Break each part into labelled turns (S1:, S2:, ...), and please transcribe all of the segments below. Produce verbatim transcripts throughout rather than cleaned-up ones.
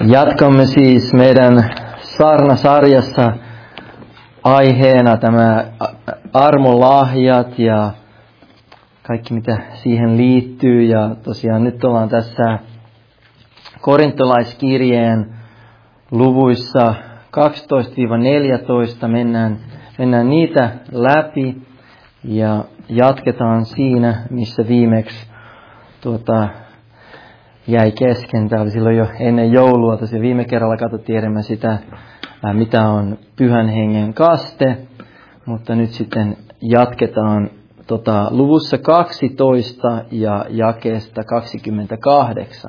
S1: Jatkamme siis meidän saarnasarjassa aiheena tämä armolahjat ja kaikki mitä siihen liittyy. Ja tosiaan nyt ollaan tässä korintolaiskirjeen luvuissa kaksitoista neljätoista. Mennään, mennään niitä läpi ja jatketaan siinä, missä viimeksi tuota, jäi kesken. Tämä oli silloin jo ennen joulua. Tosiaan viime kerralla katsottiin enemmän sitä, mitä on Pyhän Hengen kaste. Mutta nyt sitten jatketaan tota, luvussa kaksitoista ja jakeesta kaksikymmentäkahdeksan.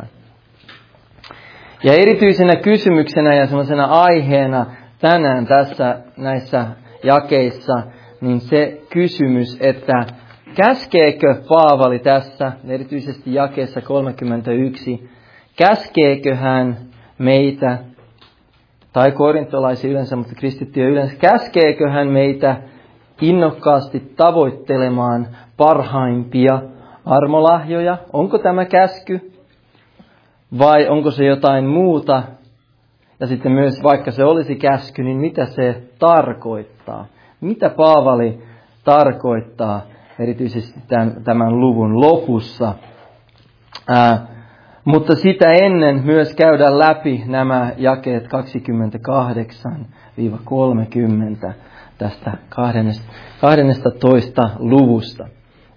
S1: Ja erityisenä kysymyksenä ja sellaisena aiheena tänään tässä näissä jakeissa, niin se kysymys, että käskeekö Paavali tässä, erityisesti jakeessa kolmekymmentäyksi, käskeekö hän meitä, tai korintolaisia yleensä, mutta kristittyjä yleensä, käskeekö hän meitä innokkaasti tavoittelemaan parhaimpia armolahjoja? Onko tämä käsky vai onko se jotain muuta? Ja sitten myös vaikka se olisi käsky, niin mitä se tarkoittaa? Mitä Paavali tarkoittaa erityisesti tämän, tämän luvun lopussa? Ää, mutta sitä ennen myös käydään läpi nämä jakeet kaksikymmentäkahdeksan kolmekymmentä tästä kahdennestatoista luvusta.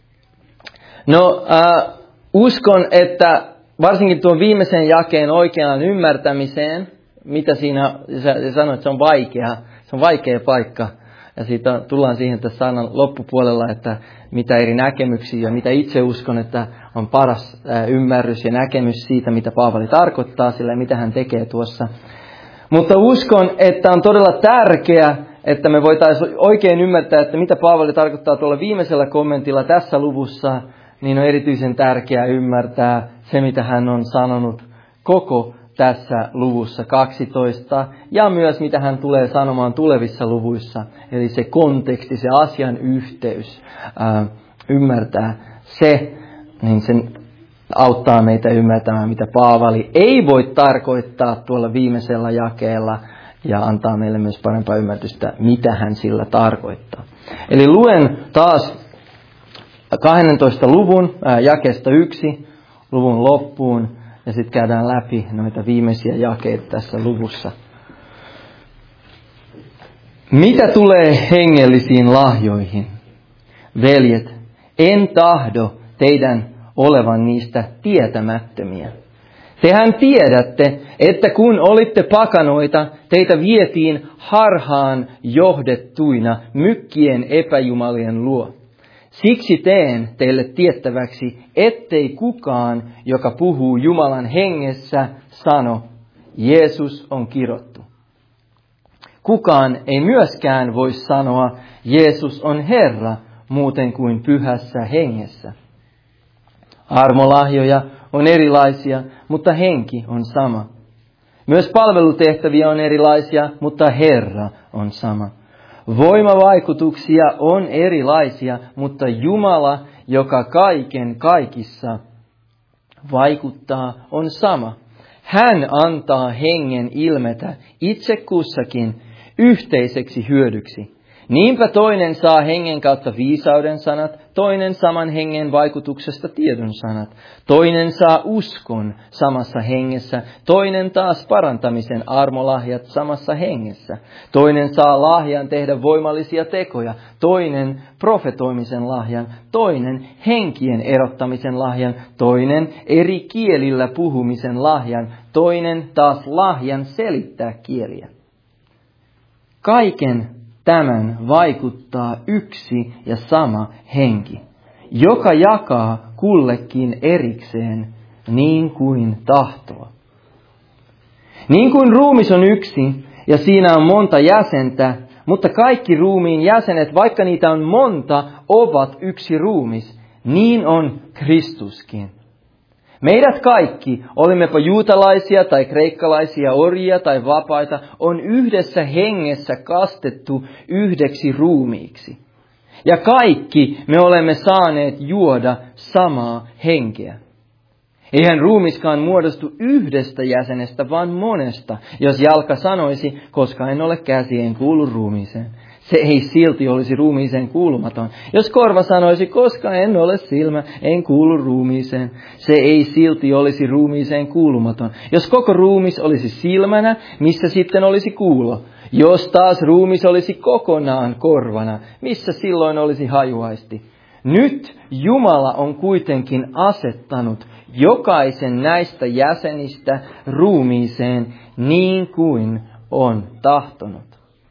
S1: No ää, uskon, että varsinkin tuon viimeisen jakeen oikeaan ymmärtämiseen, mitä siinä sanoit, että se on vaikea, se on vaikea paikka. Ja siitä tullaan siihen tässä saanan loppupuolella, että mitä eri näkemyksiä ja mitä itse uskon, että on paras ymmärrys ja näkemys siitä, mitä Paavali tarkoittaa sillä ja mitä hän tekee tuossa. Mutta uskon, että on todella tärkeää, että me voitaisiin oikein ymmärtää, että mitä Paavali tarkoittaa tuolla viimeisellä kommentilla tässä luvussa, niin on erityisen tärkeää ymmärtää se, mitä hän on sanonut koko tässä luvussa kaksitoista ja myös mitä hän tulee sanomaan tulevissa luvuissa. Eli se konteksti, se asian yhteys, ää, ymmärtää se, niin sen auttaa meitä ymmärtämään, mitä Paavali ei voi tarkoittaa tuolla viimeisellä jakeella ja antaa meille myös parempaa ymmärrystä, mitä hän sillä tarkoittaa. Eli luen taas kahdentoista luvun ää, jakeesta yksi luvun loppuun. Ja sitten käydään läpi noita viimeisiä jakeita tässä luvussa. Mitä tulee hengellisiin lahjoihin? Veljet, en tahdo teidän olevan niistä tietämättömiä. Tehän tiedätte, että kun olitte pakanoita, teitä vietiin harhaan johdettuina mykkien epäjumalien luo. Siksi teen teille tiettäväksi, ettei kukaan, joka puhuu Jumalan hengessä, sano, Jeesus on kirottu. Kukaan ei myöskään voi sanoa, Jeesus on Herra, muuten kuin pyhässä hengessä. Armolahjoja on erilaisia, mutta henki on sama. Myös palvelutehtäviä on erilaisia, mutta Herra on sama. Voimavaikutuksia on erilaisia, mutta Jumala, joka kaiken kaikissa vaikuttaa, on sama. Hän antaa hengen ilmetä itse kussakin yhteiseksi hyödyksi. Niinpä toinen saa hengen kautta viisauden sanat, toinen saman hengen vaikutuksesta tiedon sanat. Toinen saa uskon samassa hengessä, toinen taas parantamisen armolahjat samassa hengessä. Toinen saa lahjan tehdä voimallisia tekoja, toinen profetoimisen lahjan, toinen henkien erottamisen lahjan, toinen eri kielillä puhumisen lahjan, toinen taas lahjan selittää kieliä. Kaiken tämän vaikuttaa yksi ja sama henki, joka jakaa kullekin erikseen niin kuin tahtoo. Niin kuin ruumis on yksi ja siinä on monta jäsentä, mutta kaikki ruumiin jäsenet, vaikka niitä on monta, ovat yksi ruumis, niin on Kristuskin. Meidät kaikki, olimmepa juutalaisia tai kreikkalaisia, orjia tai vapaita, on yhdessä hengessä kastettu yhdeksi ruumiiksi. Ja kaikki me olemme saaneet juoda samaa henkeä. Eihän ruumiskaan muodostu yhdestä jäsenestä, vaan monesta. Jos jalka sanoisi, koska en ole käsi, en kuulu ruumiiseen, se ei silti olisi ruumiiseen kuulumaton. Jos korva sanoisi, koska en ole silmä, en kuulu ruumiiseen, se ei silti olisi ruumiiseen kuulumaton. Jos koko ruumis olisi silmänä, missä sitten olisi kuulo? Jos taas ruumis olisi kokonaan korvana, missä silloin olisi hajuaisti? Nyt Jumala on kuitenkin asettanut jokaisen näistä jäsenistä ruumiiseen niin kuin on tahtonut.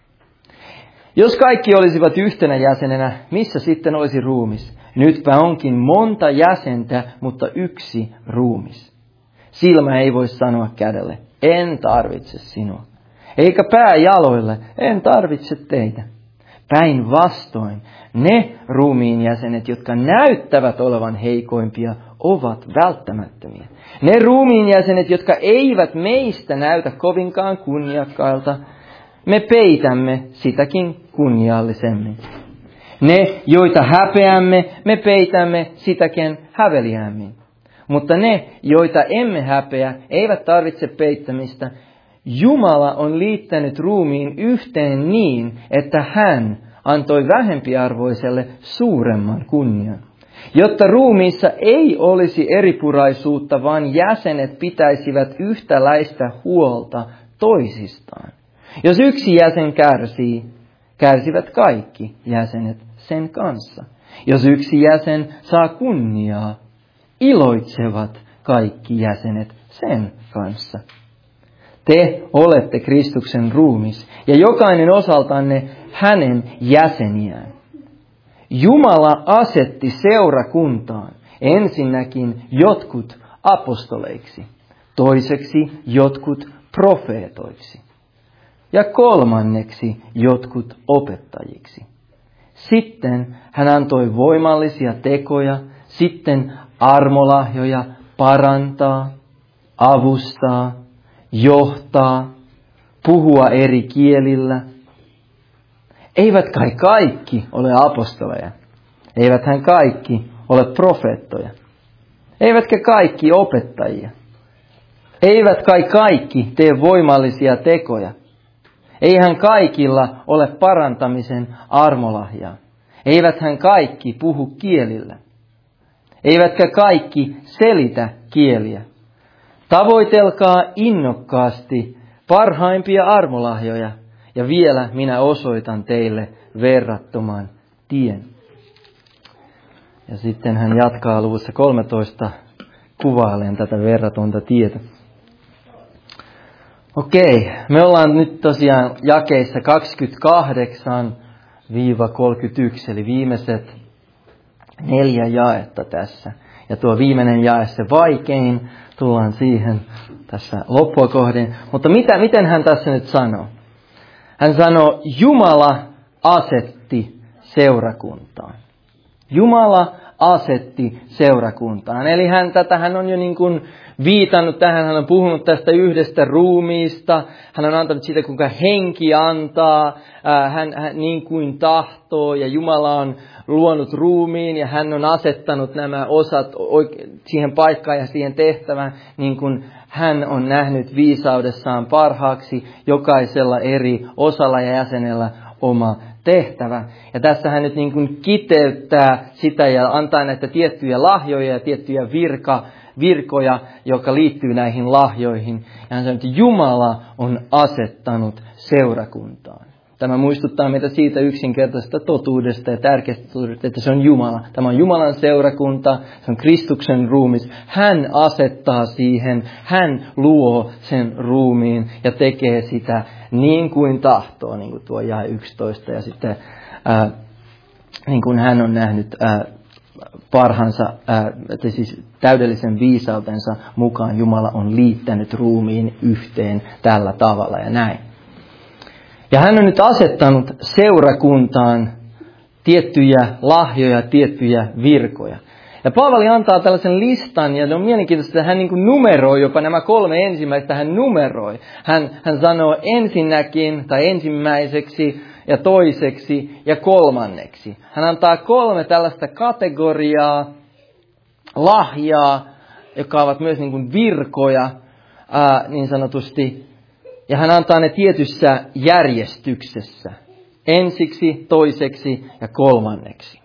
S1: Jos kaikki olisivat yhtenä jäsenenä, missä sitten olisi ruumis? Nytpä onkin monta jäsentä, mutta yksi ruumis. Silmä ei voi sanoa kädelle, en tarvitse sinua. Eikä pää jaloille, en tarvitse teitä. Päinvastoin, ne ruumiin jäsenet, jotka näyttävät olevan heikoimpia, ovat välttämättömiä. Ne ruumiin jäsenet, jotka eivät meistä näytä kovinkaan kunniakkailta, me peitämme sitäkin kunniallisemmin. Ne, joita häpeämme, me peitämme sitäkin häveliämmin. Mutta ne, joita emme häpeä, eivät tarvitse peittämistä. Jumala on liittänyt ruumiin yhteen niin, että hän antoi vähempiarvoiselle suuremman kunnian. Jotta ruumiissa ei olisi eripuraisuutta, vaan jäsenet pitäisivät yhtäläistä huolta toisistaan. Jos yksi jäsen kärsii, kärsivät kaikki jäsenet sen kanssa. Jos yksi jäsen saa kunniaa, iloitsevat kaikki jäsenet sen kanssa. Te olette Kristuksen ruumis ja jokainen osaltanne hänen jäseniään. Jumala asetti seurakuntaan ensinnäkin jotkut apostoleiksi, toiseksi jotkut profeetoiksi ja kolmanneksi jotkut opettajiksi. Sitten hän antoi voimallisia tekoja, sitten armolahjoja parantaa, avustaa, johtaa, puhua eri kielillä. Eivät kai kaikki ole apostoleja, eiväthän kaikki ole profeettoja, eivätkä kaikki opettajia, eivät kai kaikki tee voimallisia tekoja. Eihän kaikilla ole parantamisen armolahjaa. Eiväthän kaikki puhu kielillä. Eivätkä kaikki selitä kieliä. Tavoitelkaa innokkaasti parhaimpia armolahjoja, ja vielä minä osoitan teille verrattoman tien. Ja sitten hän jatkaa luvussa kolmetoista kuvailen tätä verratonta tietä. Okei, me ollaan nyt tosiaan jakeissa kaksikymmentäkahdeksan kolmekymmentäyksi, eli viimeiset neljä jaetta tässä. Ja tuo viimeinen jae, se vaikein, tullaan siihen tässä loppua kohden. Mutta mitä, miten hän tässä nyt sanoo? Hän sanoo, Jumala asetti seurakuntaan. Jumala asetti seurakuntaan. Eli hän, tätä hän on jo niin kuin viitannut tähän, hän on puhunut tästä yhdestä ruumiista, hän on antanut siitä, kuinka henki antaa, hän, hän niin kuin tahtoo, ja Jumala on luonut ruumiin, ja hän on asettanut nämä osat siihen paikkaan ja siihen tehtävään, niin kuin hän on nähnyt viisaudessaan parhaaksi, jokaisella eri osalla ja jäsenellä oma tehtävä. Ja tässä hän nyt niin kuin kiteyttää sitä ja antaa näitä tiettyjä lahjoja ja tiettyjä virka, virkoja, jotka liittyy näihin lahjoihin. Ja hän sanoo, että Jumala on asettanut seurakuntaan. Tämä muistuttaa meitä siitä yksinkertaisesta totuudesta ja tärkeästä totuudesta, että se on Jumala. Tämä on Jumalan seurakunta, se on Kristuksen ruumis. Hän asettaa siihen, hän luo sen ruumiin ja tekee sitä niin kuin tahtoo, niin kuin tuo jae yksitoista. Ja sitten ää, niin kuin hän on nähnyt ää, parhaansa, ää, että siis täydellisen viisautensa mukaan Jumala on liittänyt ruumiin yhteen tällä tavalla ja näin. Ja hän on nyt asettanut seurakuntaan tiettyjä lahjoja, tiettyjä virkoja. Ja Paavali antaa tällaisen listan, ja on mielenkiintoista, että hän niin kuin numeroi jopa nämä kolme ensimmäistä, hän numeroi. Hän, hän sanoo ensinnäkin, tai ensimmäiseksi, ja toiseksi, ja kolmanneksi. Hän antaa kolme tällaista kategoriaa, lahjaa, jotka ovat myös niin kuin virkoja ää, niin sanotusti. Ja hän antaa ne tietyssä järjestyksessä. Ensiksi, toiseksi ja kolmanneksi.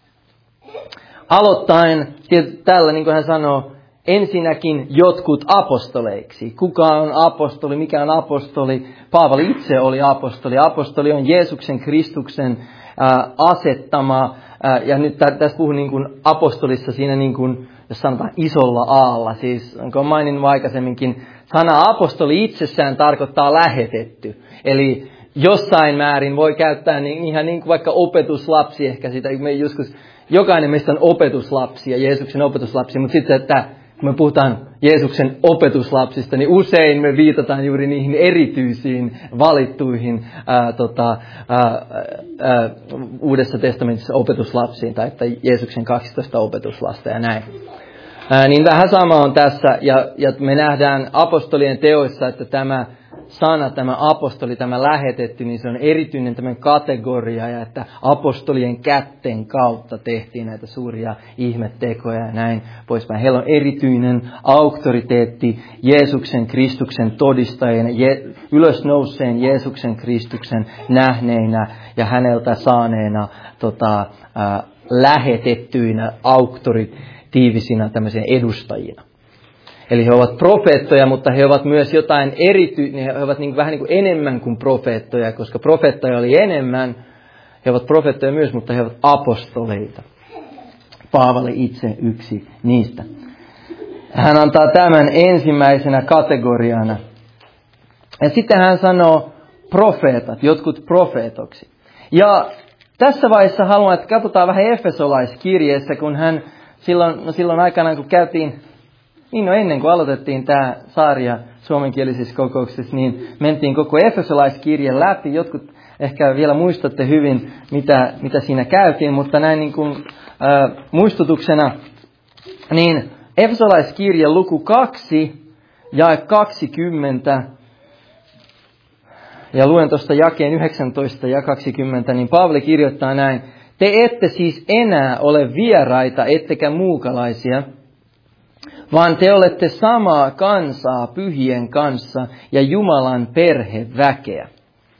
S1: Aloittaen tällä, niin kuin hän sanoo, ensinnäkin jotkut apostoleiksi. Kuka on apostoli, mikä on apostoli? Paavali itse oli apostoli. Apostoli on Jeesuksen Kristuksen ää, asettama. Ää, ja nyt tä, tässä puhun niin kuin apostolissa siinä, niin kuin, jos sanotaan isolla aalla. Siis, onko maininnut aikaisemminkin, sana apostoli itsessään tarkoittaa lähetetty. Eli jossain määrin voi käyttää niin, ihan niin kuin vaikka opetuslapsi ehkä sitä. Me joskus, jokainen meistä on opetuslapsi ja Jeesuksen opetuslapsi, mutta sitten, että kun me puhutaan Jeesuksen opetuslapsista, niin usein me viitataan juuri niihin erityisiin valittuihin ää, tota, ää, ää, Uudessa testamentissa opetuslapsiin, tai että Jeesuksen kaksitoista opetuslasta ja näin. Ää, niin vähän sama on tässä, ja, ja me nähdään apostolien teoissa, että tämä sana, tämä apostoli, tämä lähetetty, niin se on erityinen tämmöinen kategoria, ja että apostolien kätten kautta tehtiin näitä suuria ihmettekoja ja näin poispäin. Heillä on erityinen auktoriteetti Jeesuksen Kristuksen todistajien, je, ylösnouseen Jeesuksen Kristuksen nähneinä ja häneltä saaneena tota, ää, lähetettyinä auktoritiivisina tämmöisiä edustajina. Eli he ovat profeettoja, mutta he ovat myös jotain erityistä, he ovat niin, vähän niin kuin enemmän kuin profeettoja, koska profeettoja oli enemmän. He ovat profeettoja myös, mutta he ovat apostoleita. Paavali itse yksi niistä. Hän antaa tämän ensimmäisenä kategoriana. Ja sitten hän sanoo profeetat, jotkut profeetoksi. Ja tässä vaiheessa haluan, että katsotaan vähän Efesolaiskirjeessä, kun hän silloin, no silloin aikanaan, kun käytiin, niin no ennen kuin aloitettiin tämä sarja suomenkielisissä kokouksissa, niin mentiin koko Efesolaiskirje läpi. Jotkut ehkä vielä muistatte hyvin, mitä, mitä siinä käytiin, mutta näin niin kuin äh, muistutuksena, niin Efesolaiskirje luku kaksi, jae kaksikymmentä, ja luen tuosta jakeen yhdeksäntoista ja kaksikymmentä, niin Paavali kirjoittaa näin: te ette siis enää ole vieraita, ettekä muukalaisia, vaan te olette samaa kansaa pyhien kanssa ja Jumalan perheväkeä.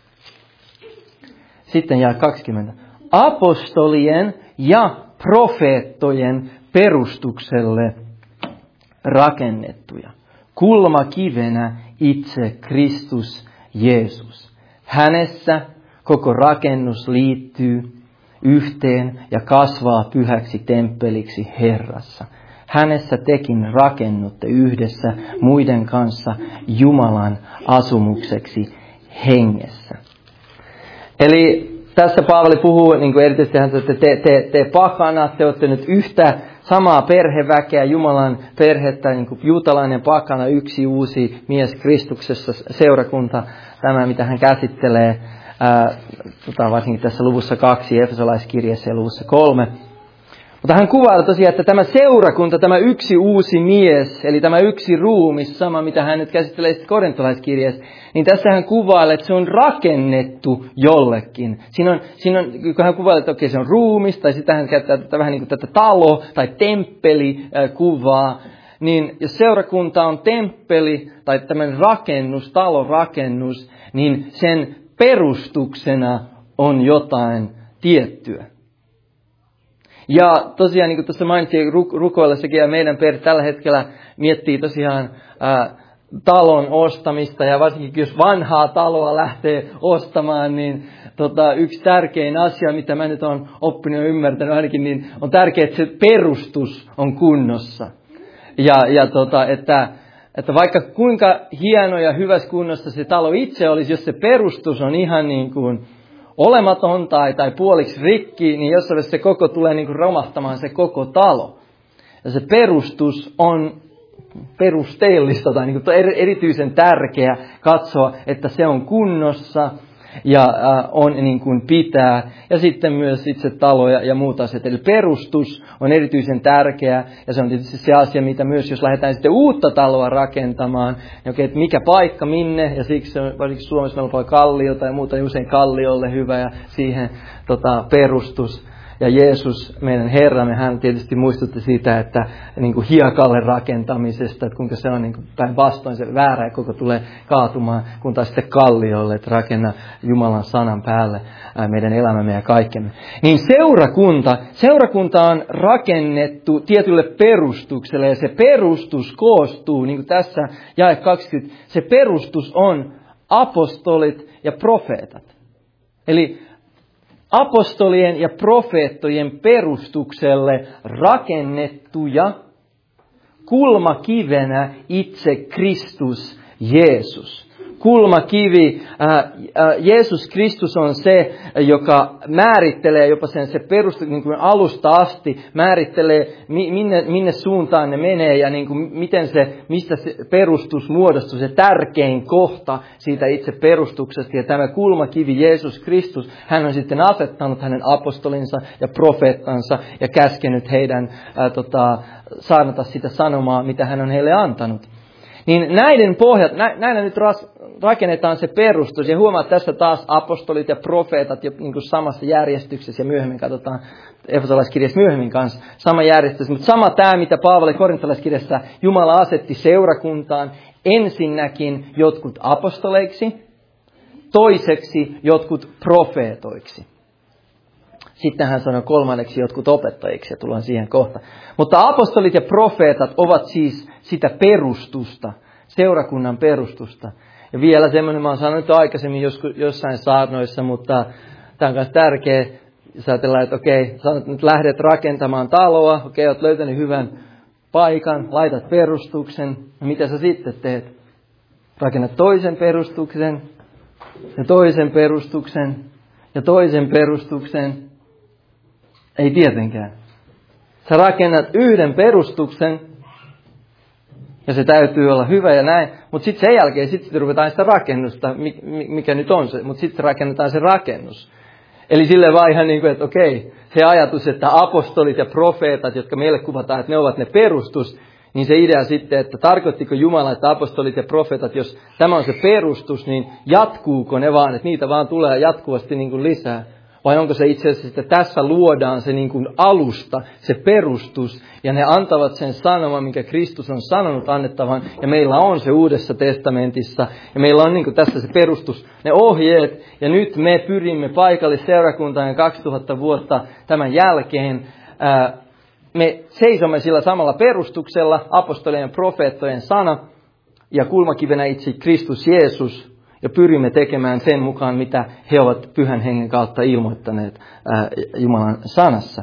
S1: Sitten jää kaksikymmentä. Apostolien ja profeettojen perustukselle rakennettuja. Kulmakivenä itse Kristus Jeesus. Hänessä koko rakennus liittyy yhteen ja kasvaa pyhäksi temppeliksi Herrassa. Hänessä tekin rakennutte yhdessä muiden kanssa Jumalan asumukseksi hengessä. Eli tässä Paavali puhuu, niin kuin erityisesti hän sanoo, että te, te, te pakanat, te olette nyt yhtä samaa perheväkeä, Jumalan perhettä, niin kuin juutalainen pakana, yksi uusi mies Kristuksessa, seurakunta, tämä mitä hän käsittelee, ää, tota, varsinkin tässä luvussa kaksi, Efesolaiskirjeessä ja luvussa kolme. Mutta hän kuvaa tosiaan, että tämä seurakunta, tämä yksi uusi mies, eli tämä yksi ruumis, sama mitä hän nyt käsittelee sitten korintolaiskirjeessä, niin tässä hän kuvaa, että se on rakennettu jollekin. Siinä on, siinä on, kun hän kuvaa, että okei, se on ruumis, tai sitten hän käyttää tätä, vähän niin kuin tätä talo- tai temppeli-kuvaa, niin jos seurakunta on temppeli tai tämmöinen rakennus, talorakennus, niin sen perustuksena on jotain tiettyä. Ja tosiaan, niin kuin tuossa mainitsin rukoillessakin, ja meidän perhe tällä hetkellä miettii tosiaan ää, talon ostamista, ja varsinkin jos vanhaa taloa lähtee ostamaan, niin tota, yksi tärkein asia, mitä mä nyt olen oppinut ja ymmärtänyt ainakin, niin on tärkeää, että se perustus on kunnossa. Ja, ja tota, että, että vaikka kuinka hieno ja hyvässä kunnossa se talo itse olisi, jos se perustus on ihan niin kuin olematon tai, tai puoliksi rikki, niin jossain se koko tulee niin kuin romahtamaan se koko talo. Ja se perustus on perusteellista tai niin kuin erityisen tärkeä katsoa, että se on kunnossa ja äh, on niin kuin pitää. Ja sitten myös itse talo ja, ja muut asiat. Eli perustus on erityisen tärkeä ja se on tietysti se asia, mitä myös jos lähdetään sitten uutta taloa rakentamaan, niin okei, että mikä paikka, minne, ja siksi on, varsinkin Suomessa meillä on paljon kalliota ja muuta, niin usein kalliolle hyvä ja siihen tota, perustus. Ja Jeesus, meidän Herramme, hän tietysti muistutti siitä, että niin kuin hiekalle rakentamisesta, että kuinka se on niin kuin päinvastoin se väärä ja koko tulee kaatumaan, kun taas sitten kalliolle, että rakenna Jumalan sanan päälle meidän elämämme ja kaikkemme. Niin seurakunta, seurakunta on rakennettu tietylle perustukselle ja se perustus koostuu, niin kuin tässä jae kaksikymmentä, se perustus on apostolit ja profeetat. Eli apostolien ja profeettojen perustukselle rakennettuja kulmakivenä itse Kristus Jeesus. Kulmakivi, äh, äh, Jeesus Kristus on se, joka määrittelee jopa sen se perustus niin kuin alusta asti, määrittelee minne, minne suuntaan ne menee ja niin kuin miten se, mistä se perustus muodostuu, se tärkein kohta siitä itse perustuksesta. Ja tämä kulmakivi Jeesus Kristus, hän on sitten asettanut hänen apostolinsa ja profeettansa ja käskenyt heidän äh, tota, saarnata sitä sanomaa, mitä hän on heille antanut. Niin näiden pohjat, näillä nyt rakennetaan se perustus. Ja huomaat tässä taas apostolit ja profeetat jo niin kuin samassa järjestyksessä. Ja myöhemmin katsotaan Efesolaiskirjassa myöhemmin kanssa sama järjestys. Mutta sama tämä, mitä Paavali Korintolaiskirjassa Jumala asetti seurakuntaan. Ensinnäkin jotkut apostoleiksi, toiseksi jotkut profeetoiksi. Sitten hän sanoi kolmanneksi jotkut opettajiksi ja tullaan siihen kohta. Mutta apostolit ja profeetat ovat siis sitä perustusta, seurakunnan perustusta. Ja vielä semmoinen, mä oon sanonut aikaisemmin joskus, jossain saarnoissa, mutta tämä on myös tärkeä. Jos ajatellaan, että okei, sä nyt lähdet rakentamaan taloa, okei, oot löytänyt hyvän paikan, laitat perustuksen. Ja mitä sä sitten teet? Rakennat toisen perustuksen, ja toisen perustuksen, ja toisen perustuksen. Ei tietenkään. Sä rakennat yhden perustuksen, ja se täytyy olla hyvä ja näin, mutta sitten sen jälkeen sitten ruvetaan sitä rakennusta, mikä nyt on se, mutta sitten rakennetaan se rakennus. Eli sille vaan ihan niin kuin, että okei, se ajatus, että apostolit ja profeetat, jotka meille kuvataan, että ne ovat ne perustus, niin se idea sitten, että tarkoittiko Jumala, että apostolit ja profeetat, jos tämä on se perustus, niin jatkuuko ne vaan, että niitä vaan tulee jatkuvasti niin kuin lisää. Vai onko se itse asiassa, että tässä luodaan se niin kuin alusta, se perustus, ja ne antavat sen sanoman, minkä Kristus on sanonut annettavan, ja meillä on se Uudessa testamentissa, ja meillä on niin kuin tässä se perustus, ne ohjeet, ja nyt me pyrimme paikallisseurakuntaan kaksituhatta vuotta tämän jälkeen, ää, me seisomme sillä samalla perustuksella, apostolien ja profeettojen sana, ja kulmakivenä itse Kristus Jeesus, ja pyrimme tekemään sen mukaan, mitä he ovat Pyhän Hengen kautta ilmoittaneet ää, Jumalan sanassa.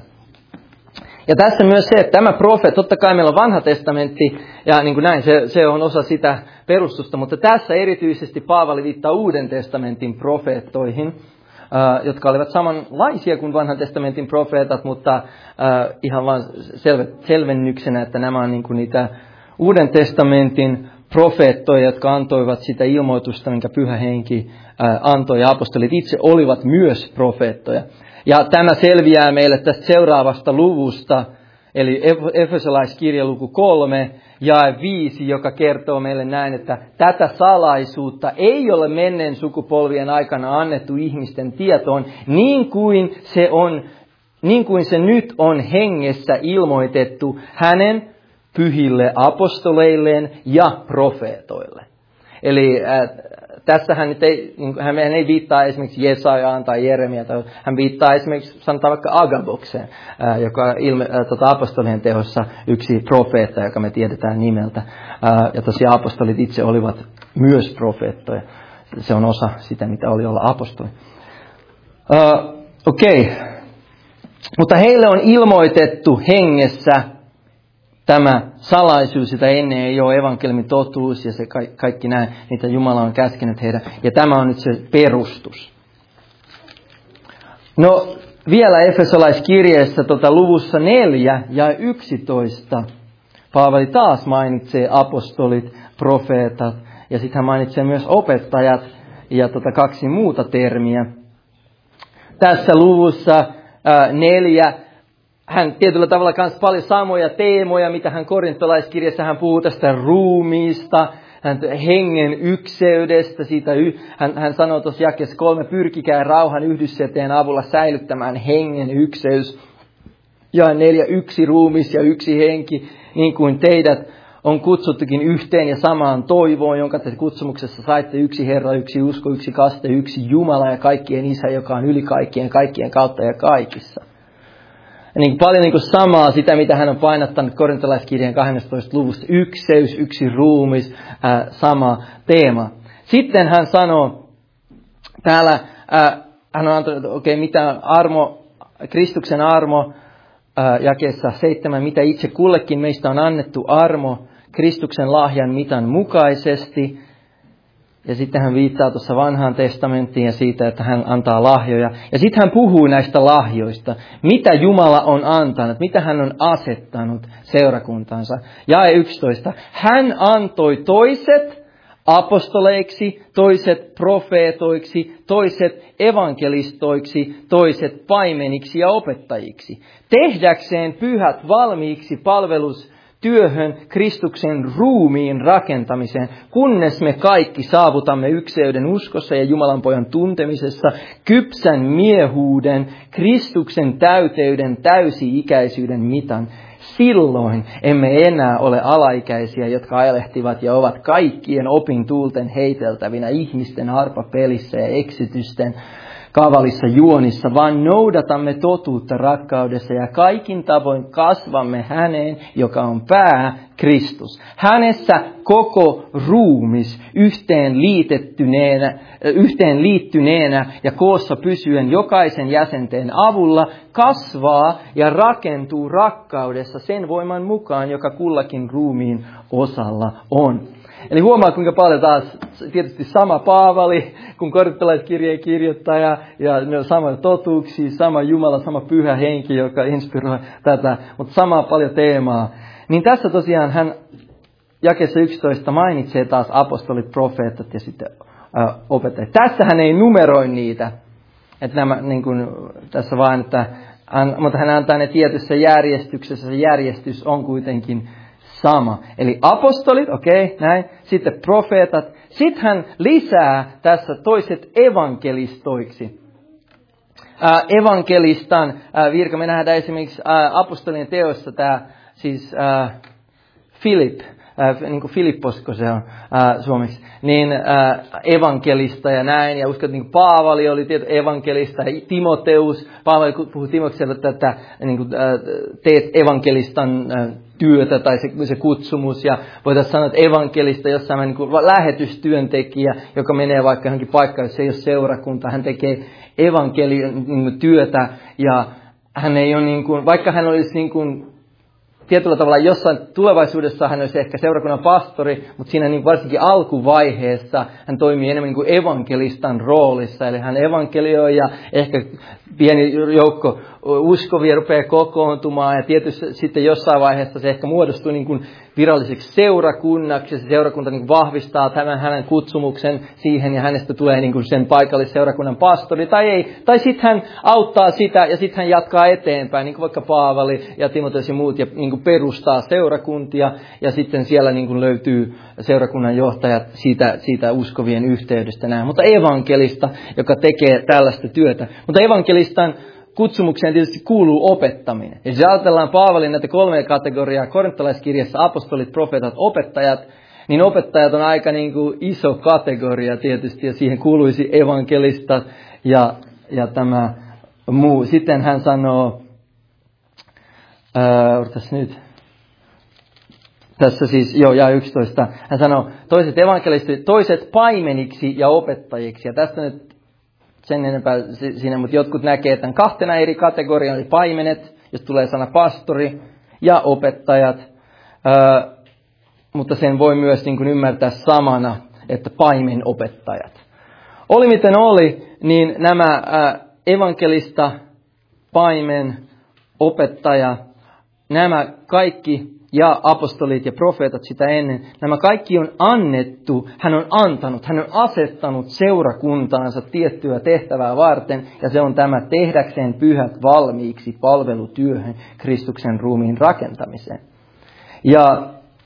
S1: Ja tässä myös se, että tämä profeet, totta kai meillä on vanha testamentti, ja niin kuin näin, se, se on osa sitä perustusta, mutta tässä erityisesti Paavali viittaa Uuden testamentin profeettoihin, ää, jotka olivat samanlaisia kuin vanhan testamentin profeetat, mutta ää, ihan vain selve, selvennyksenä, että nämä on niin kuin niitä Uuden testamentin profeettoja, jotka antoivat sitä ilmoitusta, minkä Pyhä Henki ää, antoi, ja apostolit itse olivat myös profeettoja. Ja tämä selviää meille tästä seuraavasta luvusta, eli Efesolaiskirja luku kolme, jae viisi, joka kertoo meille näin, että tätä salaisuutta ei ole menneen sukupolvien aikana annettu ihmisten tietoon, niin kuin se on, niin kuin se nyt on hengessä ilmoitettu hänen pyhille apostoleilleen ja profeetoille. Eli äh, tässähän nyt ei, niin, hän ei viittaa esimerkiksi Jesajaan tai Jeremiaan, tai hän viittaa esimerkiksi, sanotaan vaikka Agabokseen, äh, joka on ilme, äh, tota apostolien teossa yksi profeetta, joka me tiedetään nimeltä. Äh, ja tosiaan apostolit itse olivat myös profeettoja. Se on osa sitä, mitä oli olla apostoli. Äh, Okei, okay. Mutta heille on ilmoitettu hengessä tämä salaisuus, jota ennen ei ole evankeliumin totuus ja se ka- kaikki nämä, mitä Jumala on käskenyt heidän. Ja tämä on nyt se perustus. No vielä Efesolaiskirjeessä tota, luvussa neljä ja yksitoista Paavali taas mainitsee apostolit, profeetat ja sitten hän mainitsee myös opettajat ja tota, kaksi muuta termiä. Tässä luvussa ää, neljä hän tietyllä tavalla myös paljon samoja teemoja, mitä hän korintolaiskirjassa, hän puhuu tästä ruumiista, hän hengen ykseydestä. Siitä, hän, hän sanoo tuossa jakeessa kolme, pyrkikää rauhan yhdysseteen avulla säilyttämään hengen ykseys. Ja neljä, yksi ruumis ja yksi henki, niin kuin teidät on kutsuttukin yhteen ja samaan toivoon, jonka te kutsumuksessa saitte: yksi Herra, yksi usko, yksi kaste, yksi Jumala ja kaikkien Isä, joka on yli kaikkien, kaikkien kautta ja kaikissa. Ja niin paljon niin kuin samaa sitä, mitä hän on painottanut korintolaiskirjeen kahdennestatoista luvusta. Ykseys, yksi ruumis, ää, sama teema. Sitten hän sanoo täällä, ää, hän on antanut, okei, okay, mitä armo, Kristuksen armo, ää, jakeessa seitsemän, mitä itse kullekin meistä on annettu armo Kristuksen lahjan mitan mukaisesti. Ja sitten hän viittaa tuossa vanhaan testamenttiin ja siitä, että hän antaa lahjoja. Ja sitten hän puhuu näistä lahjoista, mitä Jumala on antanut, mitä hän on asettanut seurakuntansa. Jae yksitoista. Hän antoi toiset apostoleiksi, toiset profeetoiksi, toiset evankelistoiksi, toiset paimeniksi ja opettajiksi. Tehdäkseen pyhät valmiiksi palvelus työhön Kristuksen ruumiin rakentamiseen, kunnes me kaikki saavutamme ykseyden uskossa ja Jumalan pojan tuntemisessa, kypsän miehuuden, Kristuksen täyteyden, täysi-ikäisyyden mitan. Silloin emme enää ole alaikäisiä, jotka ajelehtivat ja ovat kaikkien opin tuulten heiteltävinä ihmisten harpapelissä ja eksitysten kavalissa juonissa, vaan noudatamme totuutta rakkaudessa ja kaikin tavoin kasvamme häneen, joka on pää, Kristus. Hänessä koko ruumis yhteen liitettyneenä, yhteen liittyneenä ja koossa pysyen jokaisen jäsenten avulla kasvaa ja rakentuu rakkaudessa sen voiman mukaan, joka kullakin ruumiin osalla on. Eli huomaa, kuinka paljon taas tietysti sama Paavali kuin korintolaiskirjeen kirjoittaja ja ne on sama totuuksia, sama Jumala, sama pyhä henki, joka inspiroi tätä, mutta samaa paljon teemaa. Niin tässä tosiaan hän jakeessa yksitoista mainitsee taas apostolit, profeetat ja sitten äh, opettajat. Tässä hän ei numeroi niitä, että nämä, niin kuin tässä vaan, että hän, mutta hän antaa ne tietyssä järjestyksessä, se järjestys on kuitenkin sama. Eli apostolit, okei, okay, näin. Sitten profeetat. Sitten hän lisää tässä toiset evankelistoiksi. Ää, evankelistan ää, virka, me nähdään esimerkiksi ää, apostolien teossa tämä, siis ää, Filip, ää, niin kuin Filipposko se on ää, suomeksi, niin ää, evankelista ja näin. Ja uskon, että niin Paavali oli tieto evankelista, ja Timoteus, Paavali puhui Timoteuselle tätä, niin kuin, ää, teet evankelistan ää, työtä tai se, se kutsumus, ja voitaisiin sanoa, että evankelista jossain niin kuin lähetystyöntekijä, joka menee vaikka johonkin paikkaan, jos se ei ole seurakunta, hän tekee evankelion niin työtä, ja hän ei ole niin kuin, vaikka hän olisi niin kuin tietyllä tavalla jossain tulevaisuudessa hän olisi ehkä seurakunnan pastori, mutta siinä niin varsinkin alkuvaiheessa hän toimii enemmän niin kuin evankelistan roolissa. Eli hän evankelioi ja ehkä pieni joukko uskovia rupeaa kokoontumaan ja tietysti sitten jossain vaiheessa se ehkä muodostuu niin kuin viralliseksi seurakunnaksi ja se seurakunta niin kuin vahvistaa tämän hänen kutsumuksen siihen ja hänestä tulee niin kuin sen paikallisseurakunnan pastori tai ei. Tai sitten hän auttaa sitä ja sitten hän jatkaa eteenpäin, niin kuin vaikka Paavali ja Timoteus ja muut ja niin kuin perustaa seurakuntia ja sitten siellä niin kuin löytyy seurakunnan johtajat siitä, siitä uskovien yhteydestä näin. Mutta evankelista, joka tekee tällaista työtä. Mutta evankelistan kutsumukseen tietysti kuuluu opettaminen. Ja jos ajatellaan Paavalin näitä kolmea kategoriaa, korintolaiskirjassa apostolit, profeetat, opettajat, niin opettajat on aika niin kuin iso kategoria tietysti, ja siihen kuuluisi evankelista ja, ja tämä muu. Sitten hän sanoo, ää, odotas nyt, tässä siis, joo, ja yksitoista, hän sanoo, toiset evankelistit, toiset paimeniksi ja opettajiksi, ja tästä nyt sen enempää siinä, mutta jotkut näkee tämän kahtena eri kategoriaa, eli paimenet, jos tulee sana pastori, ja opettajat, ää, mutta sen voi myös niin kuin ymmärtää samana, että paimenopettajat. Oli miten oli, niin nämä ää, evankelista, paimen, opettaja, nämä kaikki, ja apostolit ja profeetat sitä ennen, nämä kaikki on annettu, hän on antanut, hän on asettanut seurakuntaansa tiettyä tehtävää varten, ja se on tämä tehdäkseen pyhät valmiiksi palvelutyöhön Kristuksen ruumiin rakentamiseen. Ja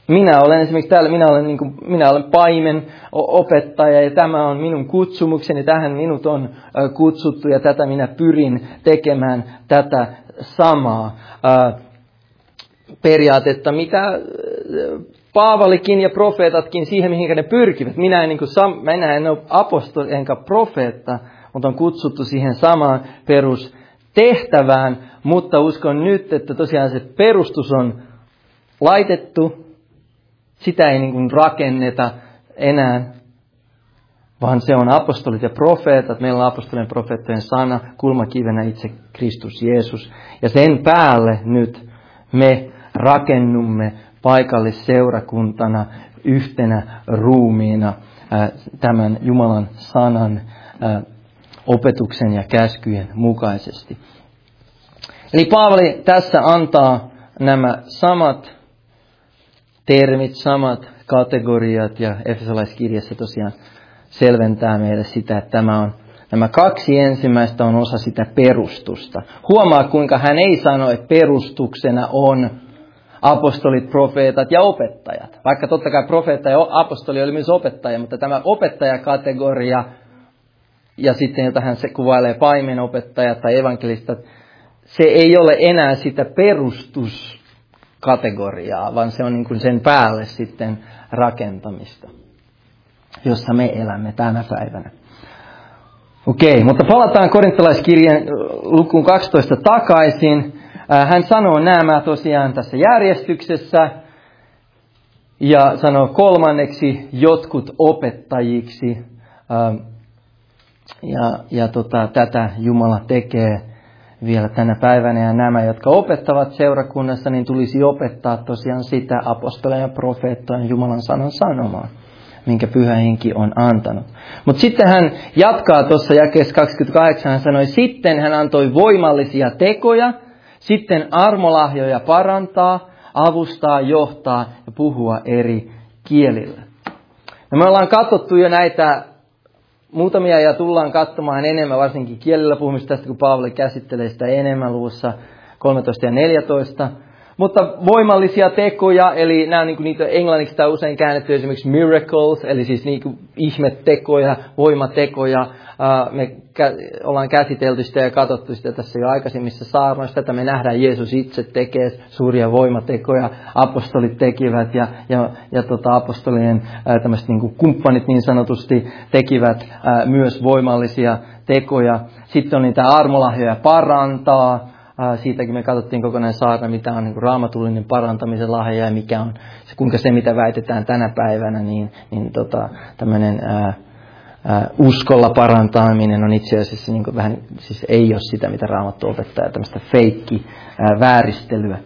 S1: minä olen esimerkiksi täällä, minä olen, niin kuin, minä olen paimen opettaja ja tämä on minun kutsumukseni, tähän minut on kutsuttu ja tätä minä pyrin tekemään tätä samaa periaatetta, mitä Paavalikin ja profeetatkin siihen, mihin ne pyrkivät. Minä en, niin kuin, minä en ole apostoli enkä profeetta, mutta on kutsuttu siihen samaan perustehtävään, mutta uskon nyt, että tosiaan se perustus on laitettu, sitä ei niin kuin rakenneta enää, vaan se on apostolit ja profeetat. Meillä on apostolien ja profeettojen sana, kulmakivenä itse Kristus Jeesus. Ja sen päälle nyt me rakennumme paikallisseurakuntana yhtenä ruumiina ää, tämän Jumalan sanan ää, opetuksen ja käskyjen mukaisesti. Eli Paavali tässä antaa nämä samat termit, samat kategoriat ja Efesolaiskirjassa tosiaan selventää meille sitä, että tämä on, nämä kaksi ensimmäistä on osa sitä perustusta. Huomaa, kuinka hän ei sano, että perustuksena on apostolit, profeetat ja opettajat. Vaikka totta kai profeetta ja apostoli oli myös opettaja, mutta tämä opettajakategoria ja sitten jota hän se kuvailee paimenopettajat tai evankelistat, se ei ole enää sitä perustuskategoriaa, vaan se on niin kuin sen päälle sitten rakentamista, jossa me elämme tänä päivänä. Okei, mutta palataan korintalaiskirjan lukuun kaksitoista takaisin. Hän sanoo nämä tosiaan tässä järjestyksessä ja sanoo kolmanneksi jotkut opettajiksi. Ja, ja tota, tätä Jumala tekee vielä tänä päivänä. Ja nämä, jotka opettavat seurakunnassa, niin tulisi opettaa tosiaan sitä apostoleja ja profeettojen Jumalan sanan sanomaan, minkä Pyhä Henki on antanut. Mutta sitten hän jatkaa tuossa jakeessa kaksikymmentäkahdeksan, hän sanoi, sitten hän antoi voimallisia tekoja, sitten armolahjoja parantaa, avustaa, johtaa ja puhua eri kielillä. Ja me ollaan katsottu jo näitä muutamia ja tullaan katsomaan enemmän, varsinkin kielillä puhumista tästä, kun Paavali käsittelee sitä enemmän luvussa kolmetoista ja neljätoista. Mutta voimallisia tekoja, eli nämä on niin kuin niitä englanniksi tämä usein käännetty esimerkiksi miracles, eli siis niin kuin ihmetekoja, voimatekoja. Me ollaan käsitelty sitä ja katsottu sitä tässä jo aikaisemmissa saarnoissa, että me nähdään Jeesus itse tekee suuria voimatekoja, apostolit tekivät ja, ja, ja tota, apostolien tämmöiset niin kuin kumppanit niin sanotusti tekivät ää, myös voimallisia tekoja. Sitten on niitä armolahjoja parantaa. Siitäkin me katsottiin kokonaan saarna, mitä on niin kuin raamatullinen parantamisen lahja ja mikä on, kuinka se, mitä väitetään tänä päivänä, niin, niin tota, tämmöinen ää, ää, uskolla parantaminen on itse asiassa niin kuin vähän, siis ei ole sitä, mitä Raamattu opettaa, tämmöistä feikki ää, vääristelyä.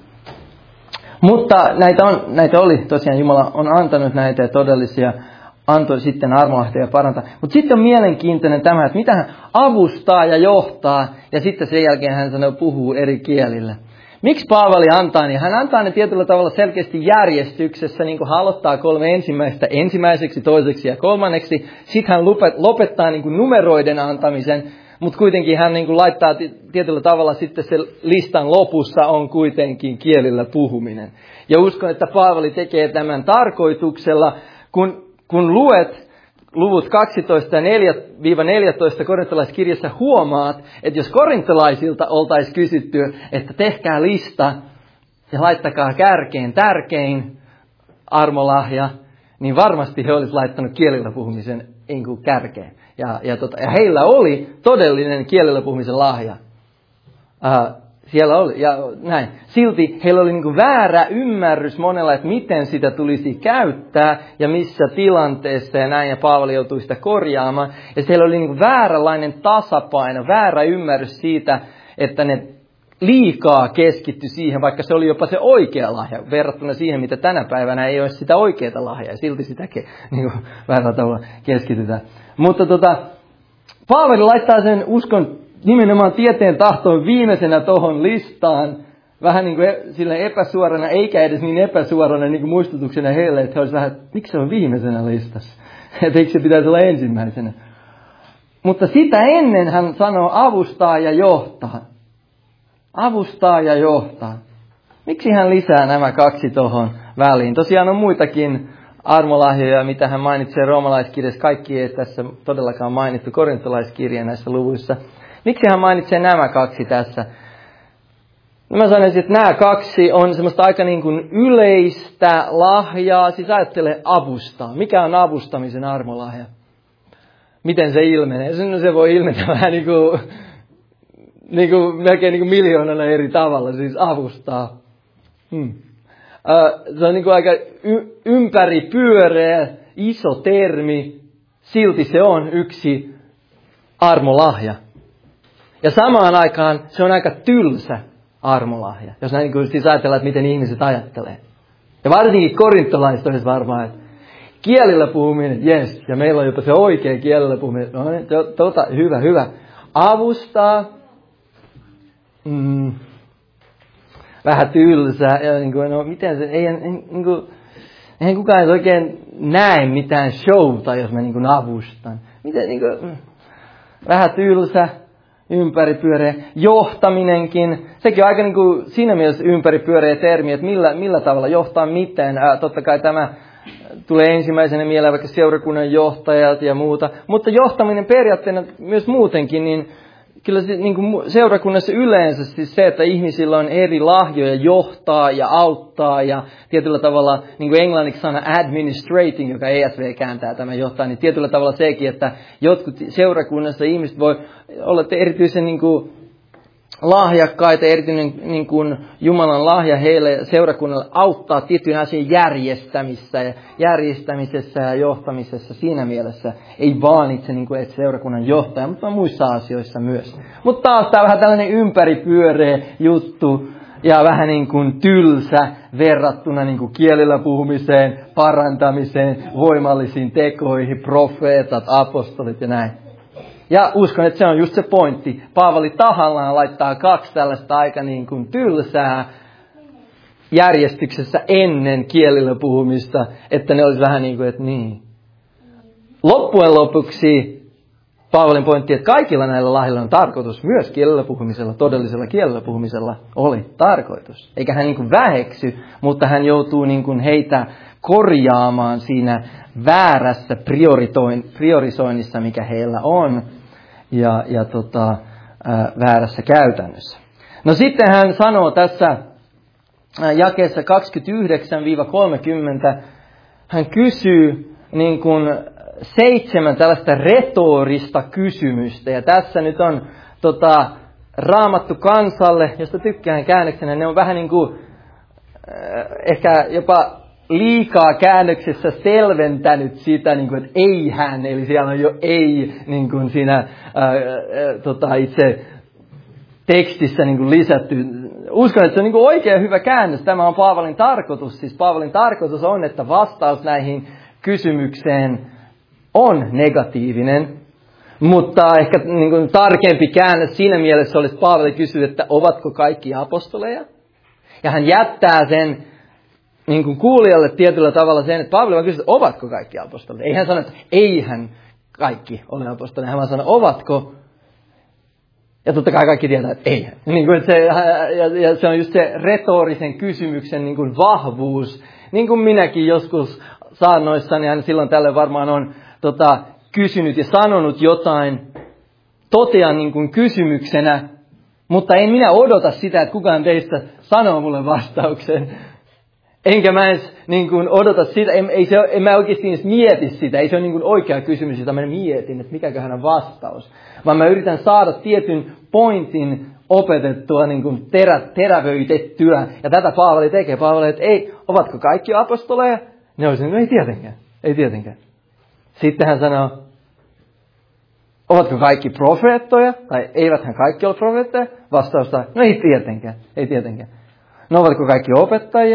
S1: Mutta näitä, on, näitä oli tosiaan, Jumala on antanut näitä todellisia, antoi sitten armolahjoja parantaa. Mutta sitten on mielenkiintoinen tämä, että mitä hän avustaa ja johtaa, ja sitten sen jälkeen hän sanoo, puhuu eri kielillä. Miksi Paavali antaa, niin hän antaa ne tietyllä tavalla selkeästi järjestyksessä, niin kuin hän aloittaa kolme ensimmäistä ensimmäiseksi, toiseksi ja kolmanneksi. Sitten hän lopettaa niin kuin numeroiden antamisen, mutta kuitenkin hän niin kuin laittaa tietyllä tavalla sitten se listan lopussa on kuitenkin kielillä puhuminen. Ja uskon, että Paavali tekee tämän tarkoituksella, kun Kun luet luvut kaksitoista ja neljä neljätoista korintalaiskirjassa, huomaat, että jos korintalaisilta oltaisiin kysytty, että tehkää lista ja laittakaa kärkeen tärkein armolahja, niin varmasti he olisivat laittanut kielillä puhumisen niin kuin kärkeen. Ja, ja, tota, ja heillä oli todellinen kielillä puhumisen lahja. Uh, Siellä oli, ja näin. Silti heillä oli niin kuin väärä ymmärrys monella, että miten sitä tulisi käyttää ja missä tilanteessa ja näin, ja Paavali joutui sitä korjaamaan. Ja siellä oli niin kuin vääränlainen tasapaino, väärä ymmärrys siitä, että ne liikaa keskittyi siihen, vaikka se oli jopa se oikea lahja, verrattuna siihen, mitä tänä päivänä ei ole sitä oikeaa lahjaa, ja silti sitäkin niin kuin väärällä tavalla keskitytään. Mutta tota, Paavali laittaa sen uskon nimenomaan tieteen tahtoon viimeisenä tohon listaan, vähän niin kuin sille epäsuorana, eikä edes niin epäsuorana niin kuin muistutuksena heille, että he olisivat vähän, että miksi se on viimeisenä listassa? Että eikö se pitäisi olla ensimmäisenä? Mutta sitä ennen hän sanoo avustaa ja johtaa. Avustaa ja johtaa. Miksi hän lisää nämä kaksi tohon väliin. Tosiaan on muitakin armolahjoja, mitä hän mainitsee roomalaiskirjassa. Kaikki ei tässä todellakaan mainittu korintolaiskirjan näissä luvuissa. Miksi hän mainitsee nämä kaksi tässä? Mä sanoisin, että nämä kaksi on semmoista aika niin kuin yleistä lahjaa. Siis ajattele avustaa. Mikä on avustamisen armolahja? Miten se ilmenee? Se voi ilmetä vähän niin kuin, niin kuin melkein niin kuin miljoonalla eri tavalla. Siis avustaa. Hmm. Se on niin kuin aika y- ympäripyöreä, iso termi. Silti se on yksi armolahja. Ja samaan aikaan se on aika tylsä armolahja. Jos näin niin siis ajatellaan, että miten ihmiset ajattelee. Ja varsinkin korintolaiset olisi varmaan, että kielillä puhuminen, jes, ja meillä on jopa se oikea kielillä puhuminen. No niin, tota, hyvä, hyvä. Avustaa, mm, vähän tylsää. Ja niin kuin, no miten se, ei, niin kuin, eihän kukaan oikein näe mitään showta, jos mä niin kuin avustan. Miten niin kuin, vähän tylsä. Ympäripyöreä, johtaminenkin, sekin on aika niin kuin siinä mielessä ympäripyöreä termi, että millä, millä tavalla johtaa miten. Ää, totta kai tämä tulee ensimmäisenä mieleen vaikka seurakunnan johtajat ja muuta, mutta johtaminen periaatteena myös muutenkin, niin kyllä se, niin kuin seurakunnassa yleensä siis se, että ihmisillä on eri lahjoja johtaa ja auttaa ja tietyllä tavalla, niin kuin englanniksi sana administrating, joka E S V kääntää tämän johtaa, niin tietyllä tavalla sekin, että jotkut seurakunnassa ihmiset voi olla erityisen niin kuin lahjakkaita, erityinen niin kuin Jumalan lahja heille seurakunnalle auttaa tiettyjen asioiden järjestämisessä ja järjestämisessä ja johtamisessa siinä mielessä. Ei vaan itse niin kuin, että seurakunnan johtaja, mutta muissa asioissa myös. Mutta taas tämä on vähän tällainen ympäripyöreä juttu ja vähän niin kuin tylsä verrattuna niin kuin kielillä puhumiseen, parantamiseen, voimallisiin tekoihin, profeetat, apostolit ja näin. Ja uskon, että se on just se pointti. Paavali tahallaan laittaa kaksi tällaista aika niin kuin tylsää järjestyksessä ennen kielillä puhumista, että ne olisi vähän niin kuin, että niin. Loppujen lopuksi Paavalin pointti, että kaikilla näillä lahjoilla on tarkoitus, myös kielellä puhumisella, todellisella kielellä puhumisella oli tarkoitus. Eikä hän niin kuin väheksy, mutta hän joutuu niin kuin heitä korjaamaan siinä väärässä priorisoinnissa, mikä heillä on, ja, ja tota, ää, väärässä käytännössä. No sitten hän sanoo tässä jakeessa kaksikymmentäyhdeksän kolmekymmentä, hän kysyy niin kuin seitsemän tällaista retorista kysymystä, ja tässä nyt on tota, raamattu kansalle, josta tykkään käännöksenä, ne on vähän niin kuin äh, ehkä jopa liikaa käännöksessä selventänyt sitä, niin kuin, että ei hän, eli siellä on jo ei niin kuin siinä ää, ää, tota, itse tekstissä niin kuin lisätty. Uskon, että se on niin kuin oikein hyvä käännös. Tämä on Paavalin tarkoitus. Siis Paavalin tarkoitus on, että vastaus näihin kysymykseen on negatiivinen, mutta ehkä niin kuin tarkempi käännös siinä mielessä olisi, että Paavali kysyy, että ovatko kaikki apostoleja? Ja hän jättää sen niin kuin kuulijalle tietyllä tavalla sen, että Paavali vaan kysyy, että ovatko kaikki apostoleja? Ei hän sano, että eihän kaikki ole apostoleja. Hän vaan sanoo, ovatko? Ja totta kai kaikki tietää, että eihän. Niin kuin, että se, ja, ja se on just se retorisen kysymyksen niin kuin vahvuus. Niin kuin minäkin joskus saannoissani, ja silloin tälle varmaan on tota, kysynyt ja sanonut jotain, totean niin kuin kysymyksenä, mutta en minä odota sitä, että kukaan teistä sanoo mulle vastauksen. Enkä mä edes niin kuin odota sitä, en, ei se, en mä oikeasti edes mieti sitä, ei se ole niin kuin oikea kysymys, jota mä mietin, että mikäköhän on vastaus. Vaan mä yritän saada tietyn pointin opetettua, niin kuin terä, terävöitettyä, ja tätä Paavali tekee. Paavali, että ei, ovatko kaikki apostoleja? Ne olisivat, no ei tietenkään, ei tietenkään. Sitten hän sanoo, ovatko kaikki profeettoja? Tai eiväthän kaikki ole profeettoja? Vastausta, no ei tietenkään, ei tietenkään. No ovatko kaikki opettajia?